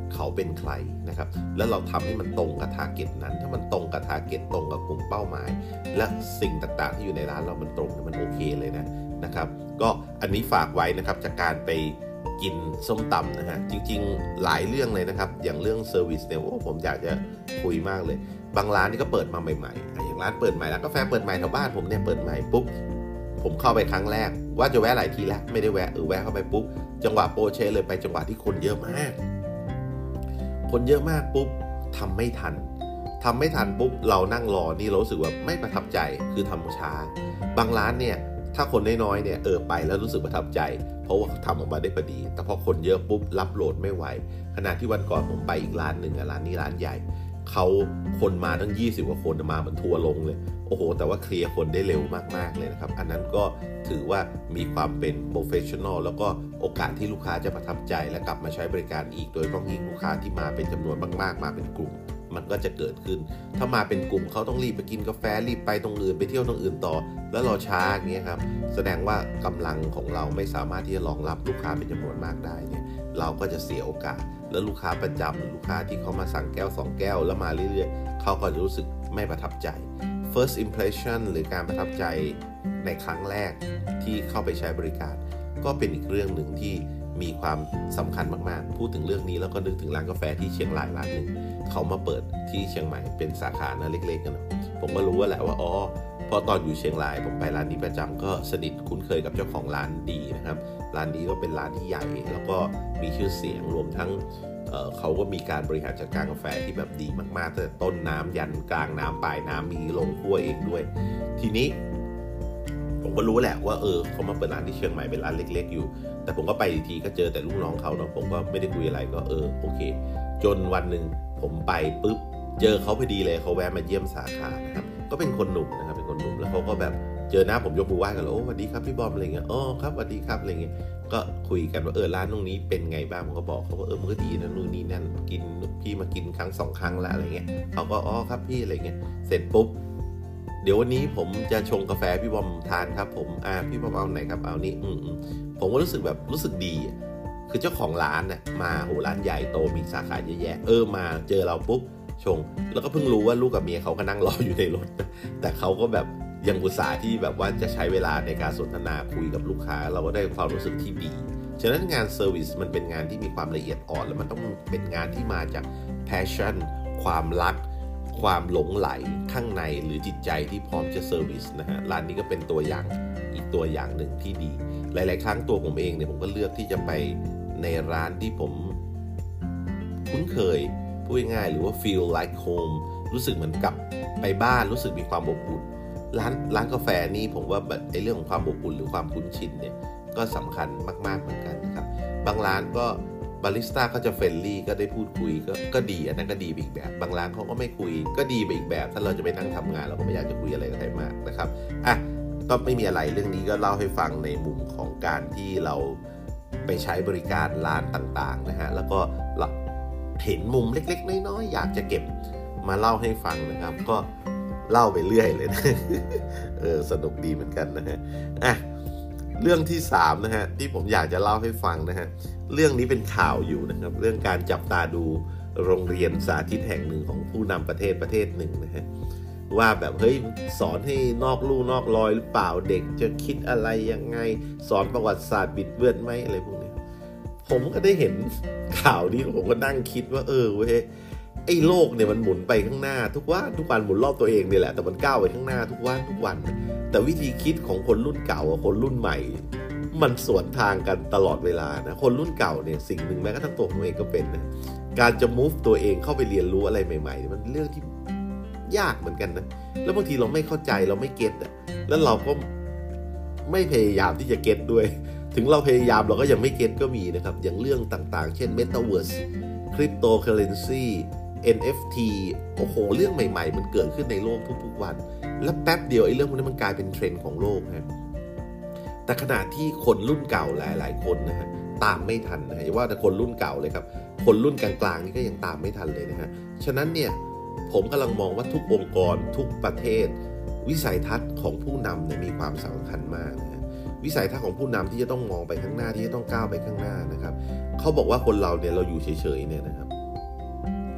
เขาเป็นใครนะครับแล้วเราทำให้มันตรงกับทาร์เก็ตนั้นถ้ามันตรงกับทาร์เก็ตตรงกับกลุ่มเป้าหมายและสิ่งต่างๆที่อยู่ในร้านเรามันตรงมันโอเคเลยนะนะครับก็อันนี้ฝากไว้นะครับจากการไปกินส้มตำนะฮะจริงๆหลายเรื่องเลยนะครับอย่างเรื่องเซอร์วิสเนี่ยโอ้ผมอยากจะคุยมากเลยบางร้านนี่ก็เปิดมาใหม่ๆอย่างร้านเปิดใหม่ร้านกาแฟเปิดใหม่แถวบ้านผมเนี่ยเปิดใหม่ปุ๊บผมเข้าไปครั้งแรกว่าจะแวะหลายทีแล้วไม่ได้แวะเออแวะเข้าไปปุ๊บจังหวะโปรเชเลยไปจังหวะที่คนเยอะมากคนเยอะมากปุ๊บทำไม่ทันทำไม่ทันปุ๊บเรานั่งรอนี่เรารู้สึกว่าไม่ประทับใจคือทำช้าบางร้านเนี่ยถ้าคนน้อยๆเนี่ยเออไปแล้วรู้สึกประทับใจเพราะว่าทำออกมาได้พอดีแต่พอคนเยอะปุ๊บรับโหลดไม่ไหวขณะที่วันก่อนผมไปอีกร้านหนึ่งร้านนี้ร้านใหญ่เขาคนมาทั้งยี่สิบกว่าคนมาเหมือนทัวร์ลงเลยโอ้โหแต่ว่าเคลียร์คนได้เร็วมากๆเลยนะครับอันนั้นก็ถือว่ามีความเป็นโปรเฟชชั่นอลแล้วก็โอกาสที่ลูกค้าจะประทับใจและกลับมาใช้บริการอีกโดยเฉพาะยิ่งลูกค้าที่มาเป็นจำนวนมากๆมาเป็นกลุ่มมันก็จะเกิดขึ้นถ้ามาเป็นกลุ่มเขาต้องรีบไปกินกาแฟรีบไปตรงอื่นไปเที่ยวตรงอื่นต่อแล้วรอช้าอย่างเงี้ยครับแสดงว่ากำลังของเราไม่สามารถที่จะรองรับลูกค้าเป็นจำนวนมากได้เนี่ยเราก็จะเสียโอกาสแล้วลูกค้าประจำลูกค้าที่เขามาสั่งแก้วสองแก้วแล้วมาเรื่อยๆเขาก็จะรู้สึกไม่ประทับใจ first impression หรือการประทับใจในครั้งแรกที่เข้าไปใช้บริการก็เป็นอีกเรื่องหนึ่งที่มีความสำคัญมากๆพูดถึงเรื่องนี้แล้วก็นึกถึงร้านกาแฟที่เชียงรายร้านหนึ่งเขามาเปิดที่เชียงใหม่เป็นสาขานะเล็กๆกันนะผมก็รู้ว่าแหละว่าอ๋อพอตอนอยู่เชียงรายผมไปร้านนี้ประจำก็สนิทคุ้นเคยกับเจ้าของร้านดีนะครับร้านนี้ก็เป็นร้านที่ใหญ่แล้วก็มีชื่อเสียงรวมทั้ง เ, เขาก็มีการบริหารจัดการกาแฟที่แบบดีมากๆตั้งแต่ต้นน้ำยันกลางน้ำปลายน้ำมีลงคั่วเองด้วยทีนี้ผมก็รู้แหละว่าเออเขามาเปิดร้านที่เชียงใหม่เป็นร้านเล็กๆอยู่แต่ผมก็ไปอีกทีก็เจอแต่ลูกน้องเขาเนาะผมก็ไม่ได้คุยอะไรก็เออโอเคจนวันหนึ่งผมไปปุ๊บเจอเขาพอดีเลยเขาแวะมาเยี่ยมสาขานะครับก็เป็นคนหนุ่มนะครับเป็นคนหนุ่มแล้วเขาก็แบบเจอหน้าผมยกมือไหว้กันแล้วโอ้สวัสดีครับพี่บอมอะไรเงี้ยอ๋อครับสวัสดีครับอะไรเงี้ยก็คุยกันว่าเออร้านตรงนี้เป็นไงบ้างผมก็บอกเขาว่าเออมันก็ดีนะนู่นนี่นั่นกินพี่มากินครั้งสองครั้งแล้วอะไรเงี้ยเขาก็อ๋อครับพี่อะไรเงี้ยเสร็จปุ๊บเดี๋ยววันนี้ผมจะชงกาแฟพี่บอมทานครับผมอ่าพี่บอมเอาไหนครับเอานี่อืมผมก็รู้สึกแบบรู้สึกดีคือเจ้าของร้านเนี่ยมาโหร้านใหญ่โตมีสาขาเยอะแยะเออมาเจอเราปุ๊บชงแล้วก็เพิ่งรู้ว่าลูกกับเมียเขาก็นั่งรออยู่ในรถแต่เขาก็แบบยังอุตส่าห์ที่แบบว่าจะใช้เวลาในการสนทนาคุยกับลูกค้าเราก็ได้ความรู้สึกที่ดีฉะนั้นงานเซอร์วิสมันเป็นงานที่มีความละเอียดอ่อนและมันต้องเป็นงานที่มาจาก passion ความรักความหลงไหลข้างในหรือจิตใจที่พร้อมจะเซอร์วิสนะฮะร้านนี้ก็เป็นตัวอย่างอีกตัวอย่างหนึ่งที่ดีหลายๆครั้งตัวผมเองเนี่ยผมก็เลือกที่จะไปในร้านที่ผมคุ้นเคยพูดง่ายๆหรือว่า feel like home รู้สึกเหมือนกับไปบ้านรู้สึกมีความอบอุ่นร้านร้านกาแฟนี่ผมว่าแบบไอ้เรื่องของความอบอุ่นหรือความคุ้นชินเนี่ยก็สำคัญมากๆเหมือนกันนะครับบางร้านก็บาริสต้าก็จะเฟรนลี่ก็ได้พูดคุยก็ก็ดีอันนั้นก็ดีไปอีกแบบบางร้านเขาก็ไม่คุยก็ดีไปอีกแบบถ้าเราจะไปนั่งทำงานเราก็ไม่อยากจะคุยอะไรกับใครมากนะครับอ่ะก็ไม่มีอะไรเรื่องนี้ก็เล่าให้ฟังในมุมของการที่เราไปใช้บริการร้านต่างๆนะฮะแล้วก็เห็นมุมเล็กๆน้อยๆอยากจะเก็บมาเล่าให้ฟังนะครับก็เล่าไปเรื่อยเลยนะเออสนุกดีเหมือนกันนะฮะอ่ะเรื่องที่สามนะฮะที่ผมอยากจะเล่าให้ฟังนะฮะเรื่องนี้เป็นข่าวอยู่นะครับเรื่องการจับตาดูโรงเรียนสาธิตแห่งหนึ่งของผู้นำประเทศประเทศหนึ่งนะฮะว่าแบบเฮ้ยสอนให้นอกลู่นอกรอยหรือเปล่าเด็กจะคิดอะไรยังไงสอนประวัติศาสตร์บิดเบือนไหมอะไรพวกนี้ผมก็ได้เห็นข่าวนี้ผมก็นั่งคิดว่าเออเว้ยไอ้โลกเนี่ยมันหมุนไปข้างหน้าทุกวันทุกวันหมุนรอบตัวเองนี่แหละแต่มันก้าวไปข้างหน้าทุกวันทุกวันแต่วิธีคิดของคนรุ่นเก่ากับคนรุ่นใหม่มันสวนทางกันตลอดเวลานะคนรุ่นเก่าเนี่ยสิ่งหนึ่งแม้กระทั่งตัวผมเองก็เป็นนะการจะ move ตัวเองเข้าไปเรียนรู้อะไรใหม่ๆมันเรื่องที่ยากเหมือนกันนะแล้วบางทีเราไม่เข้าใจเราไม่เก็ตอ่ะแล้วเราก็ไม่พยายามที่จะเก็ตด้วยถึงเราพยายามเราก็ยังไม่เก็ตก็มีนะครับอย่างเรื่องต่างๆเช่น Metaverse Cryptocurrency เอ็น เอฟ ที โอ้โหเรื่องใหม่ๆมันเกิดขึ้นในโลกทุกๆวันแล้วแป๊บเดียวไอ้เรื่องพวกนี้มันกลายเป็นเทรนด์ของโลกนะแต่ขณะที่คนรุ่นเก่าหลายๆคนนะฮะตามไม่ทันนะอย่าว่าแต่คนรุ่นเก่าเลยครับคนรุ่นกลางๆนี่ก็ยังตามไม่ทันเลยนะฮะฉะนั้นเนี่ยผมกำลังมองว่าทุกองค์กรทุกประเทศวิสัยทัศน์ของผู้นำเนี่ยมีความสำคัญมากนะฮะวิสัยทัศน์ของผู้นำที่จะต้องมองไปข้างหน้าที่จะต้องก้าวไปข้างหน้านะครับเขาบอกว่าคนเราเนี่ยเราอยู่เฉยๆเนี่ยนะครับ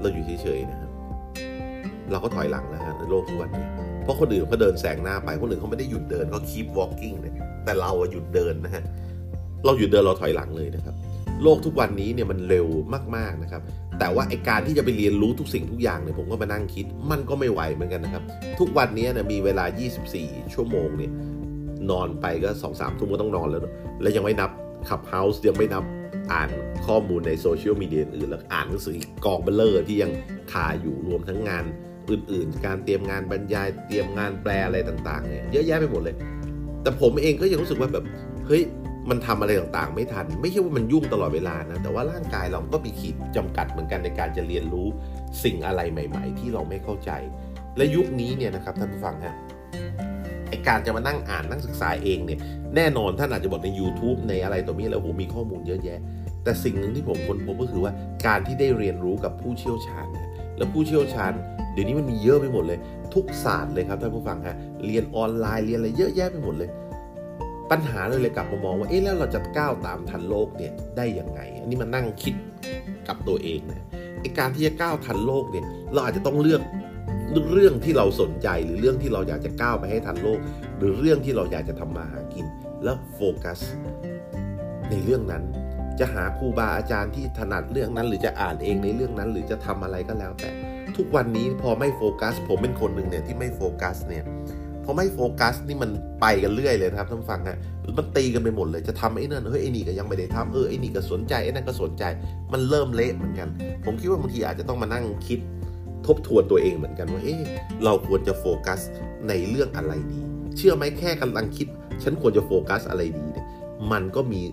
เราอยู่เฉยๆนะครับเราก็ถอยหลังแล้วฮะในโลกทุกวันนี้เพราะคนอื่นเขาเดินแซงหน้าไปคนอื่นเขาไม่ได้หยุดเดินเขา keep walking เลยแต่เราหยุดเดินนะฮะเราหยุดเดินเราถอยหลังเลยนะครับโลกทุกวันนี้เนี่ยมันเร็วมากๆนะครับแต่ว่าไอการที่จะไปเรียนรู้ทุกสิ่งทุกอย่างเนี่ยผมก็มานั่งคิดมันก็ไม่ไหวเหมือนกันนะครับทุกวันนี้เนี่ยมีเวลายี่สิบสี่ชั่วโมงเนี่ยนอนไปก็ สองถึงสาม ทุ่มก็ต้องนอนแล้วแล้วยังไม่นับขับเฮาส์ยังไม่นับอ่านข้อมูลในโซเชียลมีเดียอื่นแล้วอ่านหนังสืออีกกองเบลเลอร์ที่ยังคาอยู่รวมทั้งงานอื่นๆการเตรียมงานบรรยายเตรียมงานแปลอะไรต่างๆเนี่ยเยอะแยะไปหมดเลยแต่ผมเองก็ยังรู้สึกว่าแบบเฮ้ยมันทำอะไรต่างๆไม่ทันไม่ใช่ว่ามันยุ่งตลอดเวลานะแต่ว่าร่างกายเราก็มีขีดจำกัดเหมือนกันในการจะเรียนรู้สิ่งอะไรใหม่ๆที่เราไม่เข้าใจและยุคนี้เนี่ยนะครับท่านผู้ฟังฮะไอการจะมานั่งอ่านนั่งศึกษาเองเนี่ยแน่นอนท่านอาจจะบอกใน YouTube ในอะไรตัวนี้แล้วโหมีข้อมูลเยอะแยะแต่สิ่งหนึ่งที่ผมค้นพบก็คือว่าการที่ได้เรียนรู้กับผู้เชี่ยวชาญเนี่ยแล้วผู้เชี่ยวชาญเดี๋ยวนี้มันมีเยอะไปหมดเลยทุกศาสตร์เลยครับท่านผู้ฟังฮะเรียนออนไลน์เรียนอะไรเยอะแยะไปหมดเลยปัญหาเลยเลยกลับมามองว่าเอ๊ะแล้วเราจะก้าวตามทันโลกเนี่ยได้ยังไงอันนี้มันนั่งคิดกับตัวเองนะไอ้การที่จะก้าวทันโลกเนี่ยเราอาจจะต้องเลือกเรื่องที่เราสนใจหรือเรื่องที่เราอยากจะก้าวไปให้ทันโลกหรือเรื่องที่เราอยากจะทำมาหากินแล้วโฟกัสในเรื่องนั้นจะหาครูบาอาจารย์ที่ถนัดเรื่องนั้นหรือจะอ่านเองในเรื่องนั้นหรือจะทำอะไรก็แล้วแต่ทุกวันนี้พอไม่โฟกัสผมเป็นคนหนึ่งเนี่ยที่ไม่โฟกัสเนี่ยพอไม่โฟกัสนี่มันไปกันเรื่อยเลยครับท่านฟังฮะมันตีกันไปหมดเลยจะทำไอ้นั่นเฮ้ยไอ้นี่ก็ยังไม่ได้ทำเออไอ้นี่ก็สนใจไอ้นั่นก็สนใจมันเริ่มเละเหมือนกันผมคิดว่าบางทีอาจจะต้องมานั่งคิดทบทวนตัวเองเหมือนกันว่าเอ๊ะเราควรจะโฟกัสในเรื่องอะไรดีเชื่อไหมแค่กำลังคิดฉันควรจะโฟกัสอะไรดีเนี่ยมันก็มี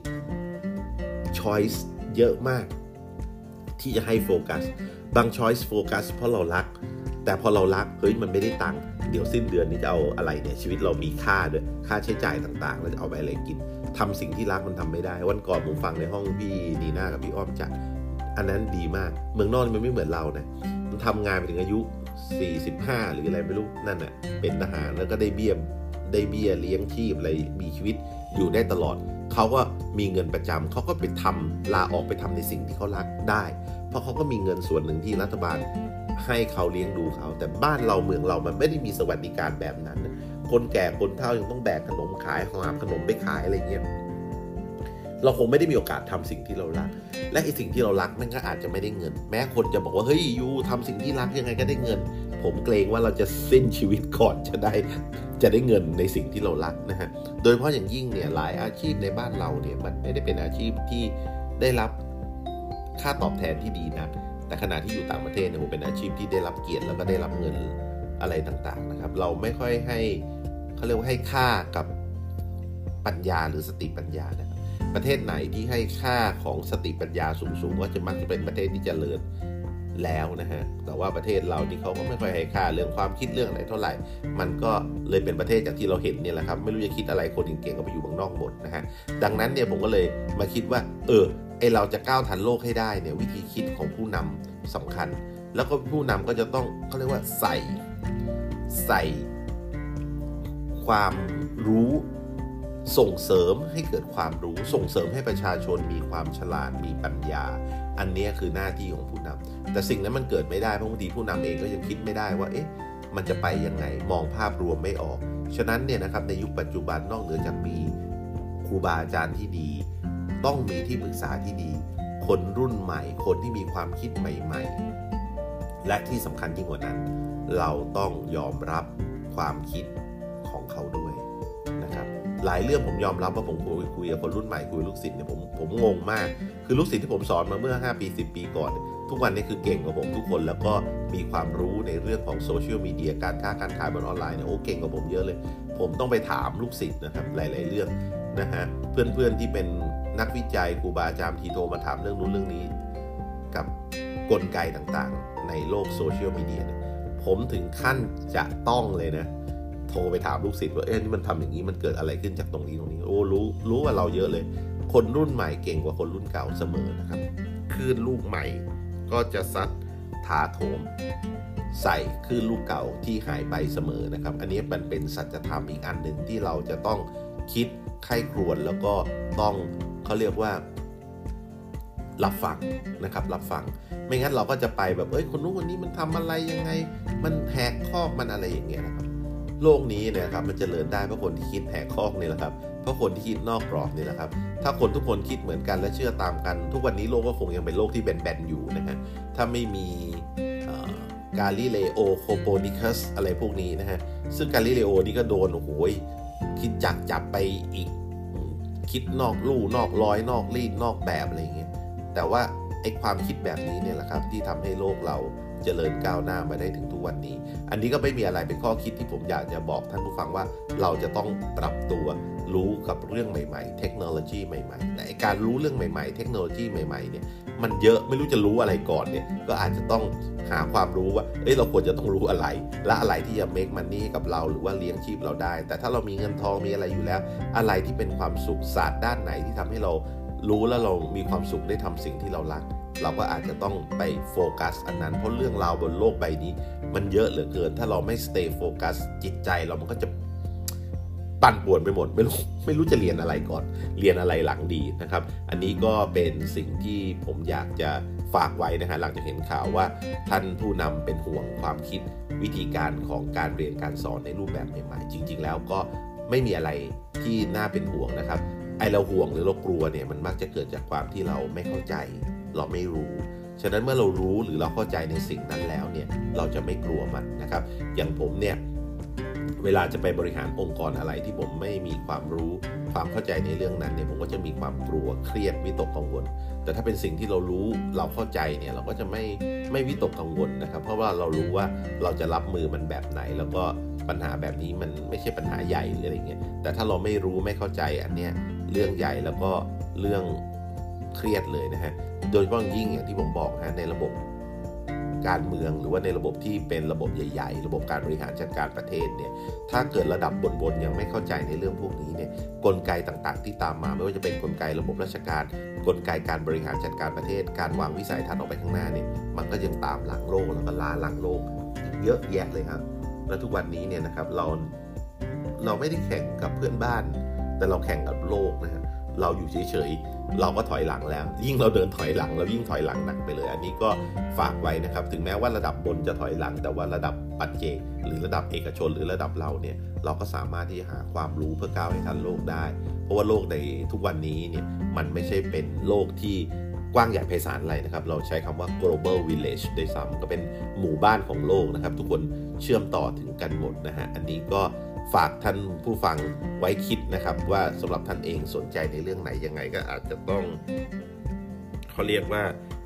choice เยอะมากที่จะให้โฟกัสบาง choice โฟกัสเพราะเรารักแต่พอเรารักเฮ้ยมันไม่ได้ตังค์เดี๋ยวสิ้นเดือนนี้จะเอาอะไรเนี่ยชีวิตเรามีค่าด้วยค่าใช้จ่ายต่างๆเราจะเอาไปอะไรกินทำสิ่งที่รักมันทำไม่ได้วันก่อนผมฟังในห้องพี่นีน่ากับพี่อ้อมจัดอันนั้นดีมากเมืองนอกมันไม่เหมือนเรานะมันทำงานไปถึงอายุสี่สิบห้าหรืออะไรไม่รู้นั่นน่ะเป็นทหารแล้วก็ได้เบี้ยได้เบี้ยเลี้ยงชีพอะไรมีชีวิตอยู่ได้ตลอดเขาก็มีเงินประจำเขาก็ไปทำลาออกไปทำในสิ่งที่เขารักได้เพราะเขาก็มีเงินส่วนหนึ่งที่รัฐบาลให้เขาเลี้ยงดูเขาแต่บ้านเราเมืองเรามันไม่ได้มีสวัสดิการแบบนั้นคนแก่คนเฒ่ายังต้องแบกขนมขายหาขนมไปขายอะไรเงี้ยเราคงไม่ได้มีโอกาสทำสิ่งที่เรารักและไอ้สิ่งที่เรารักนั่นก็อาจจะไม่ได้เงินแม้คนจะบอกว่าเฮ้ยยูทำสิ่งที่รักยังไงก็ได้เงินผมเกรงว่าเราจะสิ้นชีวิตก่อนจะได้จะได้เงินในสิ่งที่เรารักนะฮะโดยเฉพาะอย่างยิ่งเนี่ยหลายอาชีพในบ้านเราเนี่ยมันไม่ได้เป็นอาชีพที่ได้รับค่าตอบแทนที่ดีนะแต่ขณะที่อยู่ต่างประเทศเนี่ยผมเป็นอาชีพที่ได้รับเกียรติแล้วก็ได้รับเงินอะไรต่างๆนะครับเราไม่ค่อยให้เขาเรียกว่าให้ค่ากับปัญญาหรือสติปัญญานะครับประเทศไหนที่ให้ค่าของสติปัญญาสูงๆก็จะมักจะเป็นประเทศที่เจริญแล้วนะฮะแต่ว่าประเทศเราที่เขาก็ไม่ค่อยให้ค่าเรื่องความคิดเรื่องอะไรเท่าไหร่มันก็เลยเป็นประเทศจากที่เราเห็นเนี่ยแหละครับไม่รู้จะคิดอะไรคนเก่งๆก็ไปอยู่เมืองนอกหมดนะฮะดังนั้นเนี่ยผมก็เลยมาคิดว่าเออไอเราจะก้าวทันโลกให้ได้เนี่ยวิธีคิดของผู้นำสำคัญแล้วก็ผู้นำก็จะต้องเขาเรียกว่าใส่ใส่ความรู้ส่งเสริมให้เกิดความรู้ส่งเสริมให้ประชาชนมีความฉลาดมีปัญญาอันนี้คือหน้าที่ของผู้นำแต่สิ่งนั้นมันเกิดไม่ได้เพราะบางทีผู้นำเองก็ยังคิดไม่ได้ว่าเอ๊ะมันจะไปยังไงมองภาพรวมไม่ออกฉะนั้นเนี่ยนะครับในยุคปัจจุบันนอกเหนือจากมีครูบาอาจารย์ที่ดีต้องมีที่ปรึกษาที่ดีคนรุ่นใหม่คนที่มีความคิดใหม่ๆและที่สำคัญยิ่งกว่านั้นเราต้องยอมรับความคิดของเขาด้วยนะครับหลายเรื่องผมยอมรับว่าผมคุยคุยกับคนรุ่นใหม่คุยลูกศิษย์เนี่ยผมผมงงมากคือลูกศิษย์ที่ผมสอนมาเมื่อห้าปีสิบปีก่อนทุกวันนี้คือเก่งกว่าผมทุกคนแล้วก็มีความรู้ในเรื่องของโซเชียลมีเดียการค้าการขายบนออนไลน์เนี่ยโอ้เก่งกว่าผมเยอะเลยผมต้องไปถามลูกศิษย์นะครับหลายๆเรื่องนะฮะเพื่อนๆที่เป็นนักวิจัยครูบาอาจารย์ทีโทรมาถามเรื่องนู้นเรื่องนี้กับกลไกต่างๆในโลกโซเชียลมีเดียเนี่ยผมถึงขั้นจะต้องเลยนะโทรไปถามลูกศิษย์ว่าเอ๊ะนี่มันทำอย่างนี้มันเกิดอะไรขึ้นจากตรงนี้ตรงนี้โอ้รู้รู้ว่าเราเยอะเลยคนรุ่นใหม่เก่งกว่าคนรุ่นเก่าเสมอนะครับคลื่นลูกใหม่ก็จะซัดถาโถมใส่คลื่นลูกเก่าที่หายไปเสมอนะครับอันนี้มันเป็นสัจธรรมอีกอันหนึ่งที่เราจะต้องคิดไข้ครวญแล้วก็ต้องเขาเรียกว่ารับฟังนะครับรับฟังไม่งั้นเราก็จะไปแบบเอ้ยคนนู้นคนนี้มันทำอะไรยังไงมันแหกคอกมันอะไรอย่างเงี้ยนะครับโลกนี้เนี่ยครับมันจเจริญได้เพราะคนที่คิดแหกคอกนี่แหละครับเพราะคนที่คิดนอกกรอบนี่แหละครับถ้าคนทุกคนคิดเหมือนกันและเชื่อตามกันทุกวันนี้โลกก็คงยังเป็นโลกที่แบนๆอยู่นะฮะถ้าไม่มีกาลิเลโอโคโปนิคัสอะไรพวกนี้นะฮะซึ่งกาลิเลโอนี่ก็โดนโอ้โหคิดจักจับไปอีกคิดนอกลู่นอกร้อยนอกรีดนอกแบบอะไรอย่างเงี้ยแต่ว่าไอ้ความคิดแบบนี้เนี่ยแหละครับที่ทำให้โลกเราเจริญก้าวหน้ามาได้ถึงทุกวันนี้อันนี้ก็ไม่มีอะไรเป็นข้อคิดที่ผมอยากจะบอกท่านผู้ฟังว่าเราจะต้องปรับตัวรู้กับเรื่องใหม่ๆเทคโนโลยีใหม่ๆแต่การรู้เรื่องใหม่ๆเทคโนโลยีใหม่ๆเนี่ยมันเยอะไม่รู้จะรู้อะไรก่อนเนี่ยก็อาจจะต้องหาความรู้ว่าเอ้ยเราควรจะต้องรู้อะไรและอะไรที่จะ make money ให้กับเราหรือว่าเลี้ยงชีพเราได้แต่ถ้าเรามีเงินทองมีอะไรอยู่แล้วอะไรที่เป็นความสุขศาสตร์ด้านไหนที่ทำให้เรารู้แล้วเรามีความสุขได้ทำสิ่งที่เรารักเราก็อาจจะต้องไปโฟกัสอันนั้นเพราะเรื่องราวบนโลกใบนี้มันเยอะเหลือเกินถ้าเราไม่ stay focus จิตใจเรามันก็จะปั่นป่วนไปหมดไม่รู้ไม่รู้จะเรียนอะไรก่อนเรียนอะไรหลังดีนะครับอันนี้ก็เป็นสิ่งที่ผมอยากจะฝากไว้นะฮะหลังจากเห็นข่าวว่าท่านผู้นำเป็นห่วงความคิดวิธีการของการเรียนการสอนในรูปแบบใหม่ๆจริงๆแล้วก็ไม่มีอะไรที่น่าเป็นห่วงนะครับไอเราห่วงหรือเรากลัวเนี่ยมันมักจะเกิดจากความที่เราไม่เข้าใจเราไม่รู้ฉะนั้นเมื่อเรารู้หรือเราเข้าใจในสิ่งนั้นแล้วเนี่ยเราจะไม่กลัวมันนะครับอย่างผมเนี่ยเวลาจะไปบริหารองค์กรอะไรที่ผมไม่มีความรู้ความเข้าใจในเรื่องนั้นเนี่ยผมก็จะมีความกลัวเครียดวิตกกังวลแต่ถ้าเป็นสิ่งที่เรารู้เราเข้าใจเนี่ยเราก็จะไม่ไม่วิตกกังวลนะครับเพราะว่าเรารู้ว่าเราจะรับมือมันแบบไหนแล้วก็ปัญหาแบบนี้มันไม่ใช่ปัญหาใหญ่หรืออะไรเงี้ยแต่ถ้าเราไม่รู้ไม่เข้าใจอันเนี้ยเรื่องใหญ่แล้วก็เรื่องเครียดเลยนะฮะโดยเฉพาะยิ่งอย่างที่ผมบอกนะในระบบการเมืองหรือว่าในระบบที่เป็นระบบใหญ่ๆระบบการบริหารจัดการประเทศเนี่ยถ้าเกิดระดับบนๆยังไม่เข้าใจในเรื่องพวกนี้เนี่ยกลไกต่างๆที่ตามมาไม่ว่าจะเป็นกลไกระบบราชการกลไกการบริหารจัดการประเทศการวางวิสัยทัศน์ออกไปข้างหน้าเนี่ยมันก็ยังตามหลังโลกแล้วก็ล้าหลังโลกเยอะแยะเลยครับและทุกวันนี้เนี่ยนะครับเราเราไม่ได้แข่งกับเพื่อนบ้านแต่เราแข่งกับโลกนะฮะเราอยู่เฉยๆเราก็ถอยหลังแล้วยิ่งเราเดินถอยหลังเรายิ่งถอยหลังหนักไปเลยอันนี้ก็ฝากไว้นะครับถึงแม้ว่าระดับบนจะถอยหลังแต่ว่าระดับปัจเจกหรือระดับเอกชนหรือระดับเราเนี่ยเราก็สามารถที่จะหาความรู้เพื่อก้าวให้ทันโลกได้เพราะว่าโลกในทุกวันนี้เนี่ยมันไม่ใช่เป็นโลกที่กว้างใหญ่ไพศาลอะไรนะครับเราใช้คำว่า global village โดยซ้ำก็เป็นหมู่บ้านของโลกนะครับทุกคนเชื่อมต่อถึงกันหมดนะฮะอันนี้ก็ฝากท่านผู้ฟังไว้คิดนะครับว่าสำหรับท่านเองสนใจในเรื่องไหนยังไงก็อาจจะต้องเขาเรียกว่า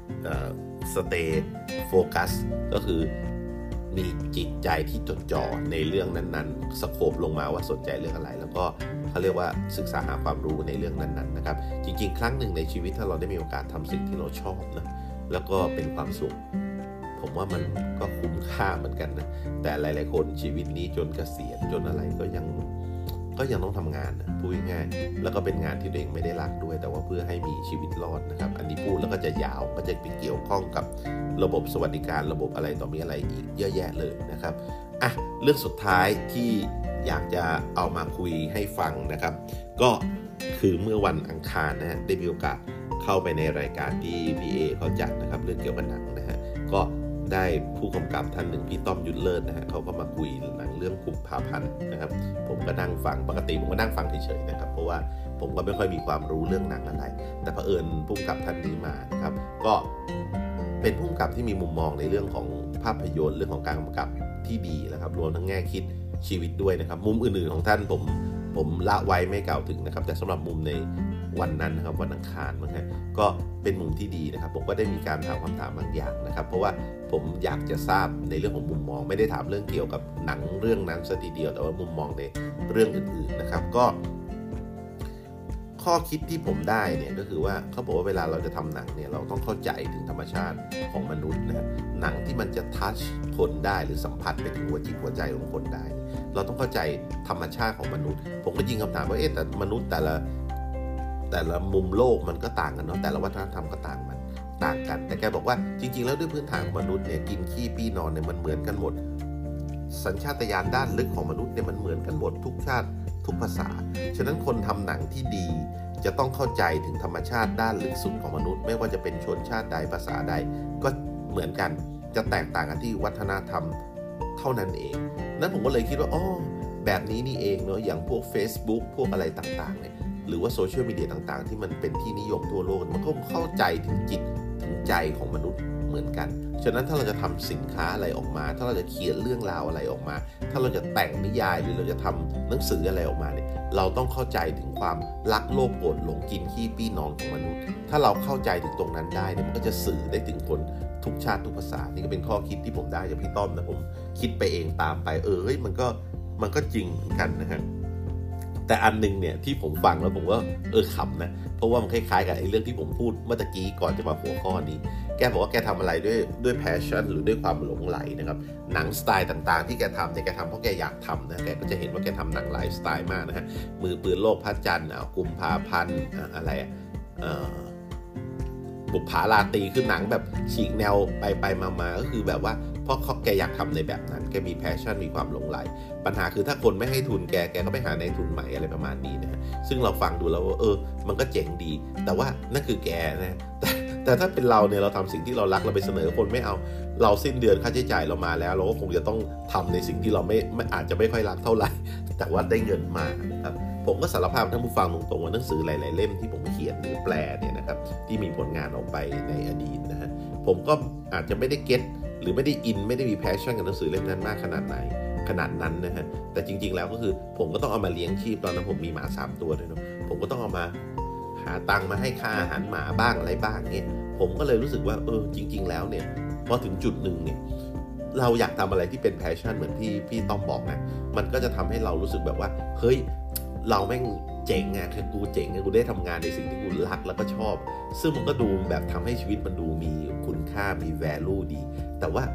stay focus ก็คือมีจิตใจที่จดจ่อในเรื่องนั้นๆสโคปลงมาว่าสนใจเรื่องอะไรแล้วก็เขาเรียกว่าศึกษาหาความรู้ในเรื่องนั้นๆนะครับจริงๆครั้งหนึ่งในชีวิตถ้าเราได้มีโอกาสทำสิ่งที่เราชอบนะแล้วก็เป็นความสุขผมว่ามันก็คุ้มค่าเหมือนกันนะแต่หลายๆคนชีวิตนี้จนเกษียณจนอะไรก็ยังก็ยังต้องทำงานนะพูดง่ายๆแล้วก็เป็นงานที่ตัวเองไม่ได้รักด้วยแต่ว่าเพื่อให้มีชีวิตรอดนะครับอันนี้พูดแล้วก็จะยาวก็จะไปเกี่ยวข้องกับระบบสวัสดิการระบบอะไรต่อมีอะไรอีกเยอะแยะเลยนะครับอ่ะเรื่องสุดท้ายที่อยากจะเอามาคุยให้ฟังนะครับก็คือเมื่อวันอังคารนะฮะได้มีโอกาสเข้าไปในรายการที่พี่เอเขาจัดนะครับเรื่องเกี่ยวกับหนังนะฮะก็ได้ผู้กำกับท่านหนึ่งพี่ต้อมยุทธเลิศนะฮะเขาก็มาคุยหนังเรื่องกุมภาพันธ์นะครับผมก็นั่งฟังปกติผมก็นั่งฟังเฉยๆนะครับเพราะว่าผมก็ไม่ค่อยมีความรู้เรื่องหนังอะไรแต่เผอิญผู้กำกับท่านนี้มานะครับก็เป็นผู้กำกับที่มีมุมมองในเรื่องของภาพยนตร์เรื่องของการกำกับที่ดีนะครับรวมทั้งแง่คิดชีวิตด้วยนะครับมุมอื่นๆของท่านผมผมละไว้ไม่กล่าวถึงนะครับแต่สำหรับมุมในวันนั้นนะครับวันอังคารมั้งฮะก็เป็นมุมที่ดีนะครับผมก็ได้มีการถามคำถามบางอย่างนะครับเพราะว่าผมอยากจะทราบในเรื่องของมุมมองไม่ได้ถามเรื่องเกี่ยวกับหนังเรื่องนั้นซะทีเดียวแต่ว่ามุมมองในเรื่องอื่นๆนะครับก็ข้อคิดที่ผมได้เนี่ยก็คือว่าเขาบอกว่าเวลาเราจะทำหนังเนี่ยเราต้องเข้าใจถึงธรรมชาติของมนุษย์นะหนังที่มันจะทัชคนได้หรือสัมผัสไปถึงหัวจิตหัวใจของคนได้เราต้องเข้าใจธรรมชาติของมนุษย์ผมก็ยิงคำถามว่าเอ๊ะแต่มนุษย์แต่ละแต่ละมุมโลกมันก็ต่างกันเนาะแต่ละวัฒนธรรมก็ต่างมันต่างกันแต่แกบอกว่าจริงๆแล้วด้วยพื้นฐานของมนุษย์เนี่ยกินขี้ปี้นอนเนี่ยมันเหมือนกันหมดสัญชาตญาณด้านลึกของมนุษย์เนี่ยมันเหมือนกันหมดทุกชาติทุกภาษาฉะนั้นคนทำหนังที่ดีจะต้องเข้าใจถึงธรรมชาติด้านลึกสุดของมนุษย์ไม่ว่าจะเป็นชนชาติใดภาษาใดก็เหมือนกันจะแตกต่างกันที่วัฒนธรรมเท่านั้นเองนั้นผมก็เลยคิดว่าอ๋อแบบนี้นี่เองเนาะอย่างพวก Facebook พวกอะไรต่างๆเนี่ยหรือว่าโซเชียลมีเดียต่างๆที่มันเป็นที่นิยมทั่วโลกมันก็เข้าใจถึงจิตถึงใจของมนุษย์เหมือนกันฉะนั้นถ้าเราจะทำสินค้าอะไรออกมาถ้าเราจะเขียนเรื่องราวอะไรออกมาถ้าเราจะแต่งนิยายหรือเราจะทำหนังสืออะไรออกมาเนี่ยเราต้องเข้าใจถึงความรักโลภโกรธหลงกินขี้ปี้นอนของมนุษย์ถ้าเราเข้าใจถึงตรงนั้นได้เนี่ยมันก็จะสื่อได้ถึงคนทุกชาติทุกภาษานี่ก็เป็นข้อคิดที่ผมได้จากพี่ต้อมนะผมคิดไปเองตามไปเออเฮ้ยมันก็มันก็จริงเหมือนกันนะฮะแต่อันนึงเนี่ยที่ผมฟังแล้วผมก็เออขำนะเพราะว่ามันคล้ายๆกับไอ้เรื่องที่ผมพูดเมื่อตะกี้ก่อนจะมาหัวข้อนี้แกบอกว่าแกทำอะไรด้วยด้วย passion หรือด้วยความหลงไหลนะครับหนังสไตล์ต่างๆที่แกทำเนี่ยแกทำเพราะแกอยากทำนะแกก็จะเห็นว่าแกทำหนังหลายสไตล์มากนะฮะมือปืนโลกพระจันทร์กุมภาพันธ์อะไรอ่ะบุปผาราตรีคือหนังแบบฉีกแนวไปไปมาๆก็คือแบบว่าเพราะแกอยากทำในแบบนั้นแกมีแพชชั่นมีความหลงไหลปัญหาคือถ้าคนไม่ให้ทุนแกแกก็ไปหาในทุนใหม่อะไรประมาณนี้นะฮะซึ่งเราฟังดูแล้วว่าเออมันก็เจ๋งดีแต่ว่านั่นคือแกนะแต่แต่ถ้าเป็นเราเนี่ยเราทำสิ่งที่เรารักเราไปเสนอคนไม่เอาเราสิ้นเดือนค่าใช้จ่ายเรามาแล้วเราก็คงจะต้องทำในสิ่งที่เราไม่อาจจะไม่ค่อยรักเท่าไหร่แต่ว่าได้เงินมาครับผมก็สารภาพท่านผู้ฟังตรงๆว่าหนังสือหลายๆเล่มที่ผมเขียนหรือแปลเนี่ยนะครับที่มีผลงานออกไปในอดีตนะฮะผมก็อาจจะไม่ได้เก็ตหรือไม่ได้อินไม่ได้มีแพชชั่นกับหนังสือเล่มนั้นมากขนาดไหนขนาดนั้นนะฮะแต่จริงๆแล้วก็คือผมก็ต้องเอามาเลี้ยงชีพตอนนั้นผมมีหมาสามตัวด้วยเนาะผมก็ต้องเอามาหาตังค์มาให้ค่าอาหารหมาบ้างอะไรบ้างเนี่ยผมก็เลยรู้สึกว่าเออจริงๆแล้วเนี่ยพอถึงจุดหนึ่งเนี่ยเราอยากทำอะไรที่เป็นแพชชั่นเหมือนที่พี่ต้อมบอกนะมันก็จะทำให้เรารู้สึกแบบว่าเฮ้ยเราแม่งเจ๋งไงคือกูเจ๋งไงกูได้ทำงานในสิ่งที่กูรักแล้วก็ชอบซึ่งมันก็ดูแบบทำให้ชีวิตมันดูมีคุณค่ามี value ดีแต่ว่า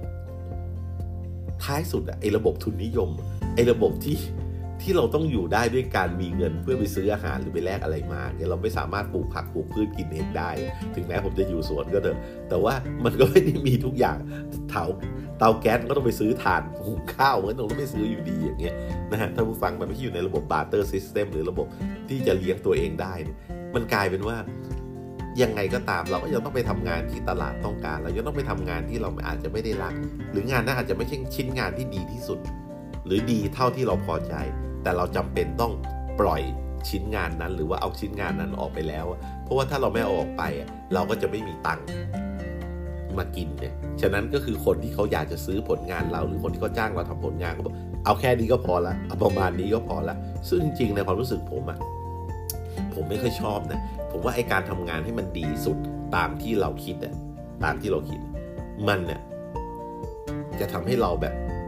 ท้ายสุดอะไอ้ระบบทุนนิยมไอ้ระบบที่ที่เราต้องอยู่ได้ด้วยการมีเงินเพื่อไปซื้ออาหารหรือไปแลกอะไรมาเนี่ยเราไม่สามารถปลูกผักปลูกพืชกินเองได้ถึงแม้ผมจะอยู่สวนก็เถอะแต่ว่ามันก็ไม่ได้มีทุกอย่างเตาเตาแก๊สก็ต้องไปซื้อถ่านหุงข้าวมันต้องไปซื้ออยู่ดีอย่างเงี้ยนะฮะถ้าผู้ฟังมันไม่ใช่อยู่ในระบบ barter system หรือระบบที่จะเลี้ยงตัวเองได้มันกลายเป็นว่ายังไงก็ตามเราก็ยังต้องไปทำงานที่ตลาดต้องการเรายังต้องไปทำงานที่เราอาจจะไม่ได้รักหรืองานนั้นอาจจะไม่ใช่ชิ้นงานที่ดีที่สุดหรือดีเท่าที่เราพอใจแต่เราจำเป็นต้องปล่อยชิ้นงานนั้นหรือว่าเอาชิ้นงานนั้นออกไปแล้วเพราะว่าถ้าเราไม่เอาออกไปเราก็จะไม่มีตังค์มากินเนี่ยฉะนั้นก็คือคนที่เขาอยากจะซื้อผลงานเราหรือคนที่เขาจ้างเราทำผลงานเขาบอกเอาแค่นี้ก็พอละเอาประมาณนี้ก็พอละซึ่งจริงๆในความรู้สึกผมอะผมไม่ค่อยชอบนะผมว่าไอการทำงานให้มันดีสุดตามที่เราคิดอะตามที่เราคิดมันเนี่ยจะทำให้เราแบบ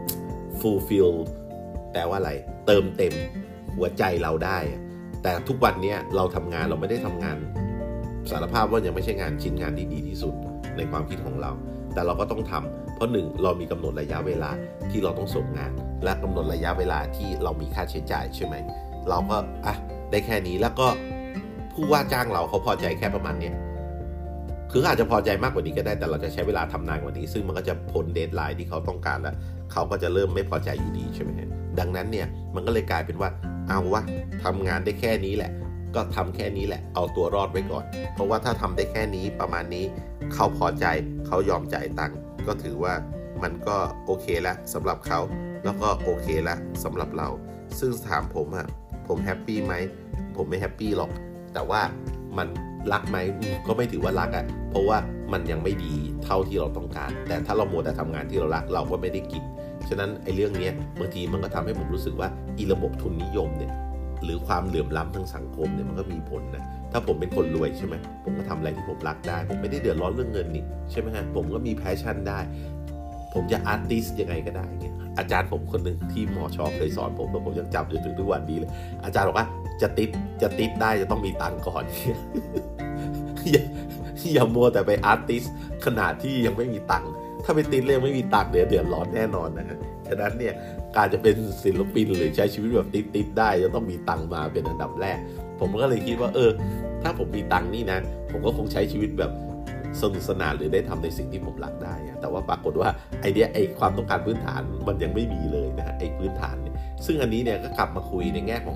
fulfill แปลว่าอะไรเติมเต็มหัวใจเราได้แต่ทุกวันนี้เราทำงานเราไม่ได้ทำงานสารภาพว่ายังไม่ใช่งานชิ้นงานที่ดีที่สุดในความคิดของเราแต่เราก็ต้องทำเพราะหนึ่งเรามีกำหนดระยะเวลาที่เราต้องส่งงานและกำหนดระยะเวลาที่เรามีค่าใช้จ่ายใช่ไหมเราก็อ่ะได้แค่นี้แล้วก็ผู้ว่าจ้างเราเขาพอใจแค่ประมาณนี้คืออาจจะพอใจมากกว่านี้ก็ได้แต่เราจะใช้เวลาทำนานกว่านี้ซึ่งมันก็จะพ้นเดดไลน์ที่เขาต้องการแล้วเขาก็จะเริ่มไม่พอใจอยู่ดีใช่ไหมดังนั้นเนี่ยมันก็เลยกลายเป็นว่าเอาวะทำงานได้แค่นี้แหละก็ทำแค่นี้แหละเอาตัวรอดไว้ก่อนเพราะว่าถ้าทำได้แค่นี้ประมาณนี้เขาพอใจเขายอมจ่ายตังค์ก็ถือว่ามันก็โอเคแล้วสำหรับเขาแล้วก็โอเคแล้วสำหรับเราซึ่งถามผมอะผมแฮปปี้ไหมผมไม่แฮปปี้หรอกแต่ว่ามันรักไหมก็ไม่ถือว่ารักอะเพราะว่ามันยังไม่ดีเท่าที่เราต้องการแต่ถ้าเราโมแต่ทำงานที่เรารักเราก็ไม่ได้กินฉะนั้นไอ้เรื่องนี้บางทีมันก็ทำให้ผมรู้สึกว่าอีระบบทุนนิยมเนี่ยหรือความเหลื่อมล้ำทางสังคมเนี่ยมันก็มีผลนะถ้าผมเป็นคนรวยใช่ไหมผมก็ทำอะไรที่ผมรักได้ผมไม่ได้เดือดร้อนเรื่องเงินนี่ใช่ไหมฮะผมก็มีแพชชั่นได้ผมจะอาร์ติสยังไงก็ได้เงี้ยอาจารย์ผมคนหนึ่งที่หมอชอเคยสอนผมแล้วผมยังจำจนถึงทุกวันนี้เลยอาจารย์บอกว่าจะติดจะติดได้จะต้องมีตังค์ก่อน อย่าอย่ามัวแต่ไปอาร์ติสขนาดที่ยังไม่มีตังค์ถ้าไปติดเรื่องไม่มีตังค์เดี๋ยวเดือดร้อนแน่นอนนะฮะฉะนั้นเนี่ยการจะเป็นศิลปินหรือใช้ชีวิตแบบติดๆได้จะต้องมีตังค์มาเป็นอันดับแรกผมก็เลยคิดว่าเออถ้าผมมีตังค์นี่นะผมก็คงใช้ชีวิตแบบสนุกสนานหรือได้ทำในสิ่งที่ผมรักได้แต่ว่าปรากฏว่าไอเดียไอความต้องการพื้นฐานมันยังไม่มีเลยนะฮะไอพื้นฐานเนี่ยซึ่งอันนี้เนี่ยก็กลับมาคุยในแง่ของ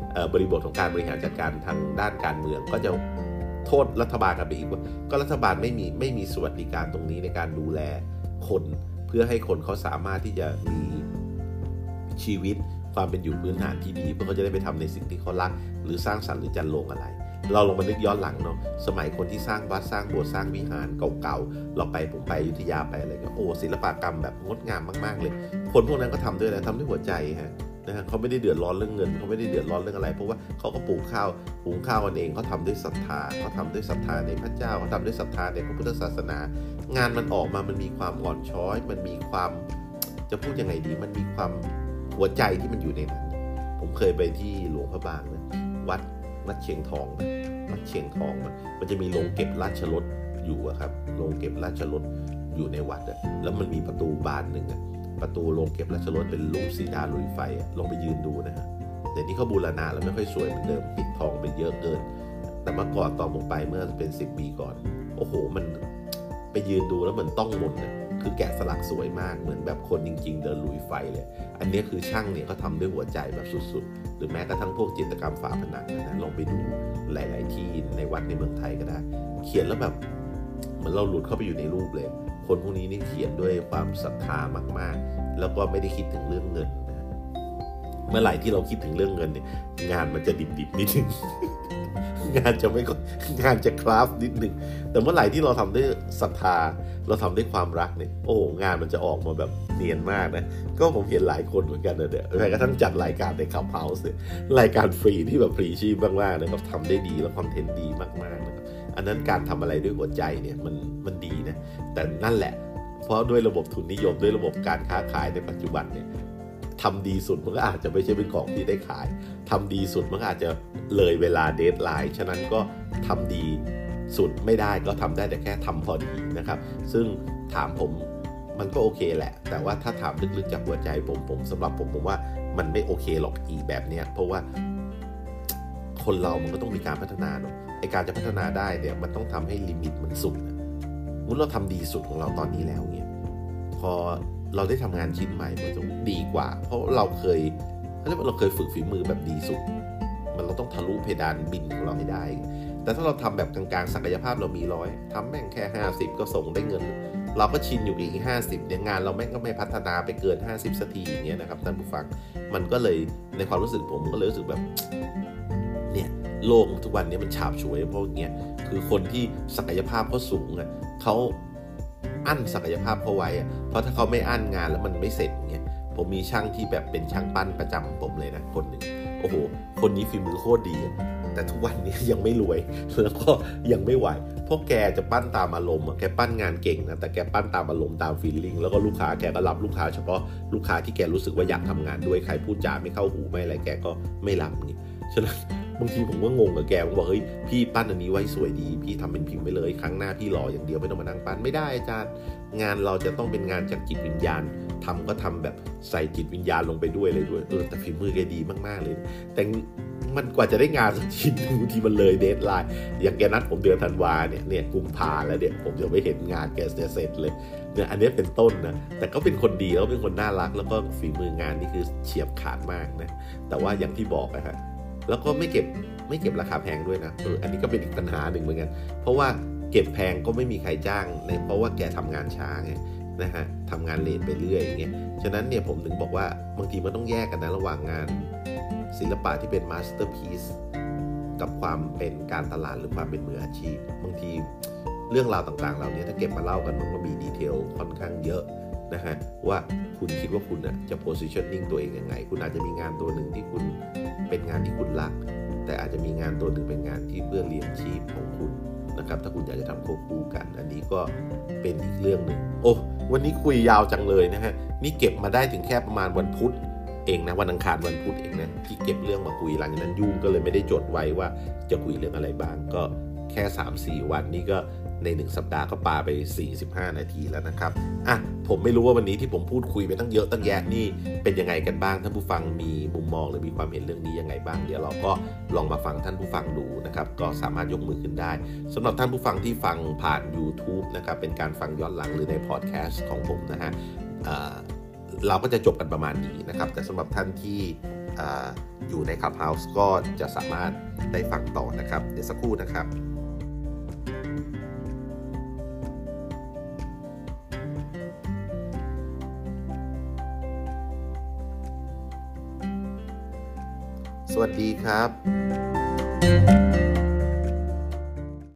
บริบทของการบริหารจัดการทางด้านการเมืองก็จะโทษรัฐบาลกันไปอีกว่าก็รัฐบาลไม่มีไม่มีสวัสดิการตรงนี้ในการดูแลคนเพื่อให้คนเขาสามารถที่จะมีชีวิตความเป็นอยู่พื้นฐานที่ดีเพื่อเขาจะได้ไปทำในสิ่งที่เขารักหรือสร้างสรรค์หรือจันโลงอะไรเราลองมานึกย้อนหลังเนาะสมัยคนที่สร้างวัดสร้างโบสถ์สร้างวิหารเก่าๆเราไปผมไปอยุธยาไปอะไรก็โอ้ศิลปกรรมแบบงดงามมากๆเลยคนพวกนั้นก็ทำด้วยอะไรทำด้วยหัวใจฮะนะฮะเขาไม่ได้เดือดร้อนเรื่องเงินเขาไม่ได้เดือดร้อนเรื่องอะไรเพราะว่าเขาก็ปลูกข้าวปลูกข้าวกันเองเขาทำด้วยศรัทธาเขาทำด้วยศรัทธาในพระเจ้าเขาทำด้วยศรัทธาในพระพุทธศาสนางานมันออกมามันมีความอ่อนช้อยมันมีความจะพูดยังไงดีมันมีความหัวใจที่มันอยู่ในนั้นผมเคยไปที่หลวงพระบางนะวัดวัดเชียงทองนะวัดเชียงทองมันมันจะมีโรงเก็บราชรถอยู่อะครับโรงเก็บราชรถอยู่ในวัดอะแล้วมันมีประตูบานหนึ่งอะประตูโรงเก็บราชรถเป็นรูปสีดาลุยไฟอะลองไปยืนดูนะฮะแต่นี่เขาบูรณะแล้วไม่ค่อยสวยเหมือนเดิมปิดทองไปเยอะเกินแต่เมื่อก่อนตอนผมไปเมื่อเป็นสิบปีก่อนโอ้โหมันไปยืนดูแล้วเหมือนต้องมนต์นะคือแกะสลักสวยมากเหมือนแบบคนจริงๆเดินลุยไฟเลยอันนี้คือช่างเนี่ยเขาทำด้วยหัวใจแบบสุดๆหรือแม้กระทั่งพวกจิตรกรรมฝาผนังนะลองไปดูหลายๆที่ในวัดในเมืองไทยก็ได้เขียนแล้วแบบเหมือนเราหลุดเข้าไปอยู่ในรูปเลยคนพวกนี้นี่เขียนด้วยความศรัทธามากๆแล้วก็ไม่ได้คิดถึงเรื่องเงินนะเมื่อไหร่ที่เราคิดถึงเรื่องเงินเนี่ยงานมันจะดิบๆนิดนึง งานจะไม่งานจะคราฟนิดนึงแต่เมื่อไหร่ที่เราทำด้วยศรัทธาเราทำด้วยความรักเนี่ยโอ้งานมันจะออกมาแบบเนียนมากนะก็ผมเห็นหลายคนเหมือนกันนะเนี่ยแม้กระทั่งจัดรายการในคลับเฮาส์เนี่ยรายการฟรีที่แบบฟรีชีพมากๆนะครับทำได้ดีแล้วคอนเทนต์ดีมากๆนะครับอันนั้นการทำอะไรด้วยหัวใจเนี่ยมันมันดีนะแต่นั่นแหละเพราะด้วยระบบทุนนิยมด้วยระบบการค้าขายในปัจจุบันเนี่ยทำดีสุดมันก็อาจจะไม่ใช่เป็นของที่ได้ขายทำดีสุดมันก็อาจจะเลยเวลาเดดไลน์ฉะนั้นก็ทำดีสุดไม่ได้ก็ทำได้แต่แค่ทำพอดีนะครับซึ่งถามผมมันก็โอเคแหละแต่ว่าถ้าถามลึกๆจากหัวใจผมผมสำหรับผมผมว่ามันไม่โอเคหรอกอีแบบเนี้ยเพราะว่าคนเรามันก็ต้องมีการพัฒนาเนาะไอการจะพัฒนาได้เนี่ยมันต้องทำให้ลิมิตมันสุดนะมุดเราทำดีสุดของเราตอนนี้แล้วเนี่ยพอเราได้ทำงานชิ้นใหม่มันจะดีกว่าเพราะเราเคยเขาเรียกว่าเราเคยฝึกฝีมือแบบดีสุดมันเราต้องทะลุเพดานบินของเราให้ได้แต่ถ้าเราทำแบบกลางๆศักยภาพเรามีร้อยทำแม่งแค่ห้าสิบก็ส่งได้เงินเราก็ชินอยู่อีกห้าสิบเนี่ยงานเราแม่งก็ไม่พัฒนาไปเกินห้าสิบสักทีอย่างเงี้ยนะครับท่านผู้ฟังมันก็เลยในความรู้สึกผมก็เลยรู้สึกแบบเนี่ยโลกทุกวันนี้มันฉาบฉวยเพราะอย่างเงี้ยคือคนที่ศักยภาพเขาสูงอ่ะเขาอั้นศักยภาพเขาไว้อ่ะเพราะถ้าเขาไม่อั้นงานแล้วมันไม่เสร็จเงี้ยผมมีช่างที่แบบเป็นช่างปั้นประจำผมเลยนะคนหนึ่งโอ้โหคนนี้ฝีมือโคตรดีแต่ทุกวันนี้ยังไม่รวยแล้วก็ยังไม่ไหวเพราะแกจะปั้นตามอารมณ์แกปั้นงานเก่งนะแต่แกปั้นตามอารมณ์ตามฟีลลิ่งแล้วก็ลูกค้าแกก็รับลูกค้าเฉพาะลูกค้าที่แกรู้สึกว่าอยากทำงานด้วยใครพูดจาไม่เข้าหูไม่อะไรแกก็ไม่รับนี่ฉะนั้นบางทีผมก็งงกับแกผมบอกเฮ้ยพี่ปั้นอันนี้ไว้สวยดีพี่ทำเป็นพิมพ์ไปเลยครั้งหน้าพี่หล่ออย่างเดียวไม่ต้องมานั่งปั้นไม่ได้อาจารย์งานเราจะต้องเป็นงานจากจิตวิญญาณทำก็ทำแบบใส่จิตวิญญาณลงไปด้วยเลยด้วยเออแต่ฝีมือแกดีมากๆเลยแต่มันกว่าจะได้งานสักชิ้นนึงบางทีมันเลยเดดไลน์อย่างแกนัดผมเดือนธันวาเนี่ยเนี่ยกุมภาแล้วเนี่ยผมยังไม่เห็นงานแกเสร็จเลยเนี่ยอันนี้เป็นต้นนะแต่ก็เป็นคนดีแล้วเป็นคนน่ารักแล้วก็ฝีมืองานนี่คือเฉียบขาดมากนะแต่ว่าอย่างที่บอกนะฮะแล้วก็ไม่เก็บไม่เก็บราคาแพงด้วยนะเอออันนี้ก็เป็นอีกปัญหาหนึ่งเหมือนกันเพราะว่าเก็บแพงก็ไม่มีใครจ้างในเพราะว่าแกทำงานช้าไงนะฮะทำงานเลทไปเรื่อยอย่างเงี้ยฉะนั้นเนี่ยผมถึงบอกว่าบางทีมันต้องแยกกันนะระหว่างงานศิลปะที่เป็นมาสเตอร์พีซกับความเป็นการตลาดหรือความเป็นมืออาชีพบางทีเรื่องราวต่างๆเหล่านี้ถ้าเก็บมาเล่ากันมันก็มีดีเทลค่อนข้างเยอะนะฮะว่าคุณคิดว่าคุณจะ positioning ตัวเองยังไงคุณอาจจะมีงานตัวหนึ่งที่คุณเป็นงานที่คุณรักแต่อาจจะมีงานตัวหนึ่งเป็นงานที่เพื่อเลี้ยงชีพของคุณนะครับถ้าคุณอยากจะทำควบคู่กันอันนี้ก็เป็นอีกเรื่องหนึ่งโอ้วันนี้คุยยาวจังเลยนะฮะนี่เก็บมาได้ถึงแค่ประมาณวันพุธเองนะวันอังคารวันพุธเองนะที่เก็บเรื่องมาคุยหลังจากนั้นยุ่งก็เลยไม่ได้จดไว้ว่าจะคุยเรื่องอะไรบ้างก็แค่ สามถึงสี่ วันนี้ก็ในหนึ่งสัปดาห์ก็ปาไปสี่สิบห้านาทีแล้วนะครับอ่ะผมไม่รู้ว่าวันนี้ที่ผมพูดคุยไปตั้งเยอะตั้งแยะนี่เป็นยังไงกันบ้างท่านผู้ฟังมีมุมมองหรือมีความเห็นเรื่องนี้ยังไงบ้างเดี๋ยวเราก็ลองมาฟังท่านผู้ฟังดูนะครับก็สามารถยกมือขึ้นได้สำหรับท่านผู้ฟังที่ฟังผ่าน YouTube นะครับเป็นการฟังย้อนหลังหรือในพอดแคสต์ของผมนะฮะเราก็จะจบกันประมาณนี้นะครับแต่สำหรับท่านที่ออยู่ใน Clubhouse ก็จะสามารถได้ฟังต่อนะครับเดี๋ยวสักครู่นะครับสวัสดีครับ